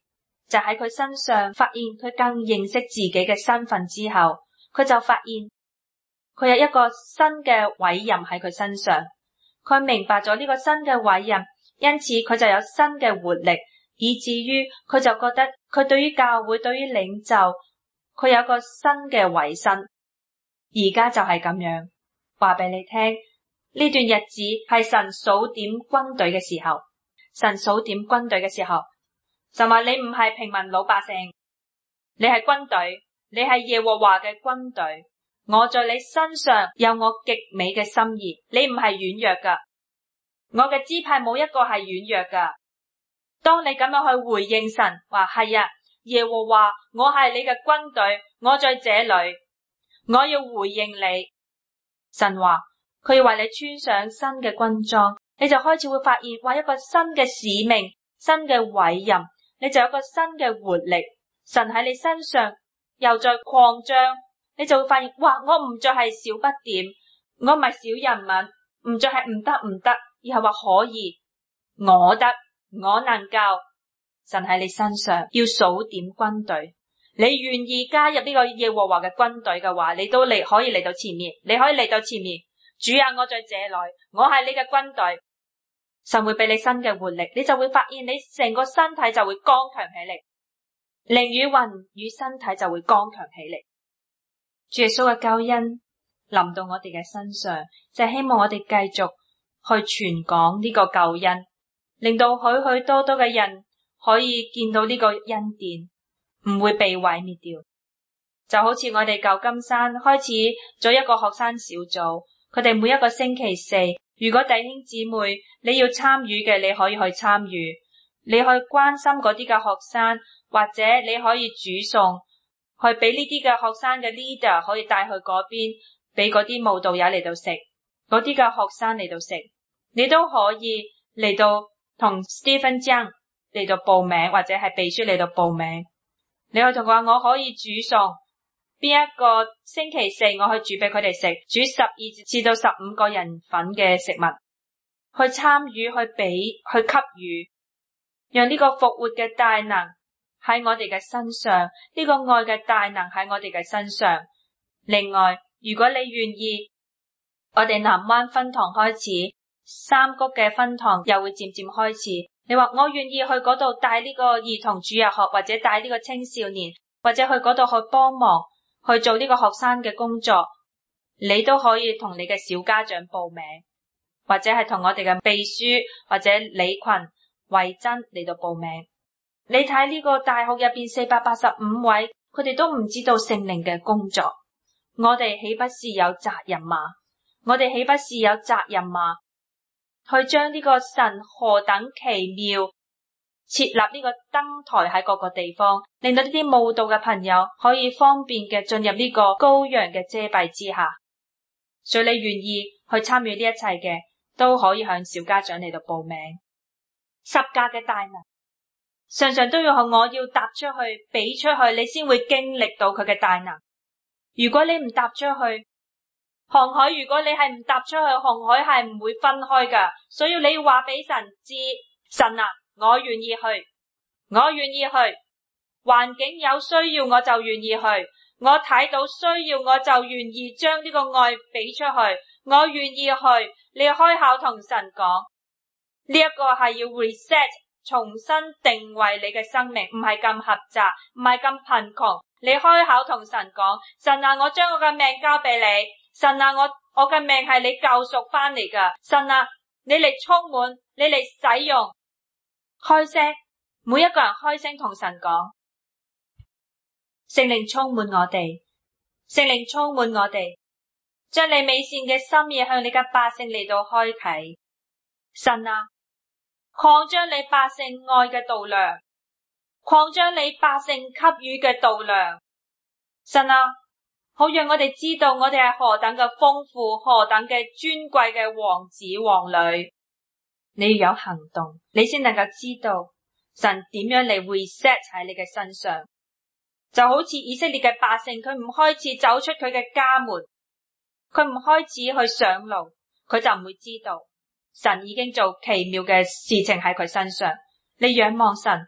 就喺佢身上發現佢更認識自己嘅身份之後，佢就發現佢有一個新嘅委任喺佢身上。佢明白咗呢個新嘅委任，因此佢就有新嘅活力，以至於佢就覺得佢對於教會、對於領袖，佢有個新嘅委身。而家就係咁樣，話俾你聽，呢段日子係神數點軍隊嘅時候。神數點軍隊嘅時候，神話你唔係平民老百姓，你係軍隊，你係耶和華嘅軍隊。我在你身上有我極美嘅心意，你唔係軟弱噶，我嘅支派冇一個係軟弱噶。當你咁樣去回應神，話係啊，耶和華，我係你嘅軍隊，我在這裏，我要回應你。神話佢要為你穿上新嘅軍裝。你就開始會發現，話一個新嘅使命、新嘅委任，你就有個新嘅活力。神喺你身上又再擴張，你就會發現，哇！我唔再係小不點，我唔係小人物，唔再係唔得，而係話可以，我得，我能夠。神喺你身上要數點軍隊，你願意加入呢個耶和華嘅軍隊嘅話，你都可以嚟到前面，你可以嚟到前面。主啊，我在這裏，我係你嘅軍隊。神會俾你新嘅活力，你就會發現你成個身體就會剛強起嚟，靈與魂與身體就會剛強起嚟。主耶穌嘅救恩臨到我哋嘅身上，就係希望我哋繼續去傳講呢個救恩，令到許許多多嘅人可以見到呢個恩典，唔會被毀滅掉。就好似我哋舊金山開始咗一個學生小組，佢哋每一個星期四，如果弟兄姊妹你要參與嘅，你可以去參與，你去關心嗰啲嘅學生，或者你可以煮餸，去俾呢啲嘅學生嘅 leader 可以帶去嗰邊，俾嗰啲慕道友嚟到食，嗰啲嘅學生嚟到食，你都可以嚟到同 Stephen 張嚟到報名，或者係秘書嚟到報名。你可以同佢話，我可以煮餸，邊一個星期四我去煮俾佢哋食，煮12至到15個人份嘅食物，去參與，去俾，去給予，讓呢個復活嘅大能喺我哋嘅身上，呢個愛嘅大能喺我哋嘅身上。另外，如果你願意，我哋南灣分堂開始，三谷嘅分堂又會漸漸開始。你話我願意去嗰度帶呢個兒童主日學，或者帶呢個青少年，或者去嗰度去幫忙去做呢個學生嘅工作，你都可以同你嘅小家長報名，或者係同我哋嘅秘書或者李群、慧珍嚟到報名。你睇呢個大學入邊485位，佢哋都唔知道聖靈嘅工作，我哋豈不是有責任嗎？我哋豈不是有責任嗎？去將呢個神何等奇妙設立呢個燈台喺各個地方，令到呢啲慕道嘅朋友可以方便嘅進入呢個羔羊嘅遮蔽之下。所以你願意去參與呢一切嘅，都可以向小家長嚟到報名。十架嘅大能，常常都要學，我要踏出去，俾出去，你先會經歷到佢嘅大能。如果你唔踏出去，航海，如果你係唔踏出去，航海係唔會分開噶。所以你要話俾神知，神啊，我願意去，我願意去。環境有需要我就願意去，我睇到需要我就願意將呢個愛俾出去，我願意去。你開口同神講，呢一個係要 reset， 重新定位你嘅生命，唔係咁狹窄，唔係咁貧窮。你開口同神講，神啊，我將我嘅命交俾你。神啊，我嘅命係你救贖翻嚟噶。神啊，你嚟充滿，你嚟使用。開聲，每一個人開聲同神講，聖靈充滿我哋，聖靈充滿我哋，將你美善嘅心意向你嘅百姓嚟到開啟。神啊，擴張你百姓愛嘅度量，擴張你百姓給予嘅度量。神啊，好讓我哋知道我哋係何等嘅豐富，何等嘅尊貴嘅王子王女。你要有行動，你先能夠知道神點樣嚟 reset 喺你嘅身上。就好似以色列嘅百姓，佢唔開始走出佢嘅家門，佢唔開始去上路，佢就唔會知道神已經做奇妙嘅事情喺佢身上。你仰望神，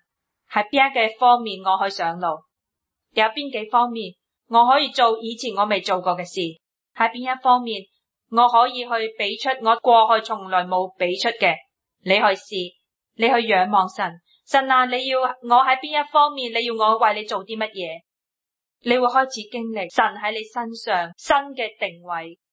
喺邊一嘅方面我可以上路，有邊幾方面我可以做以前我未做過嘅事，喺邊一方面我可以去俾出我過去從來冇俾出嘅，你去試，你去仰望神。神啊，你要我喺邊一方面，你要我為你做啲乜嘢？你會開始經歷神喺你身上新嘅定位，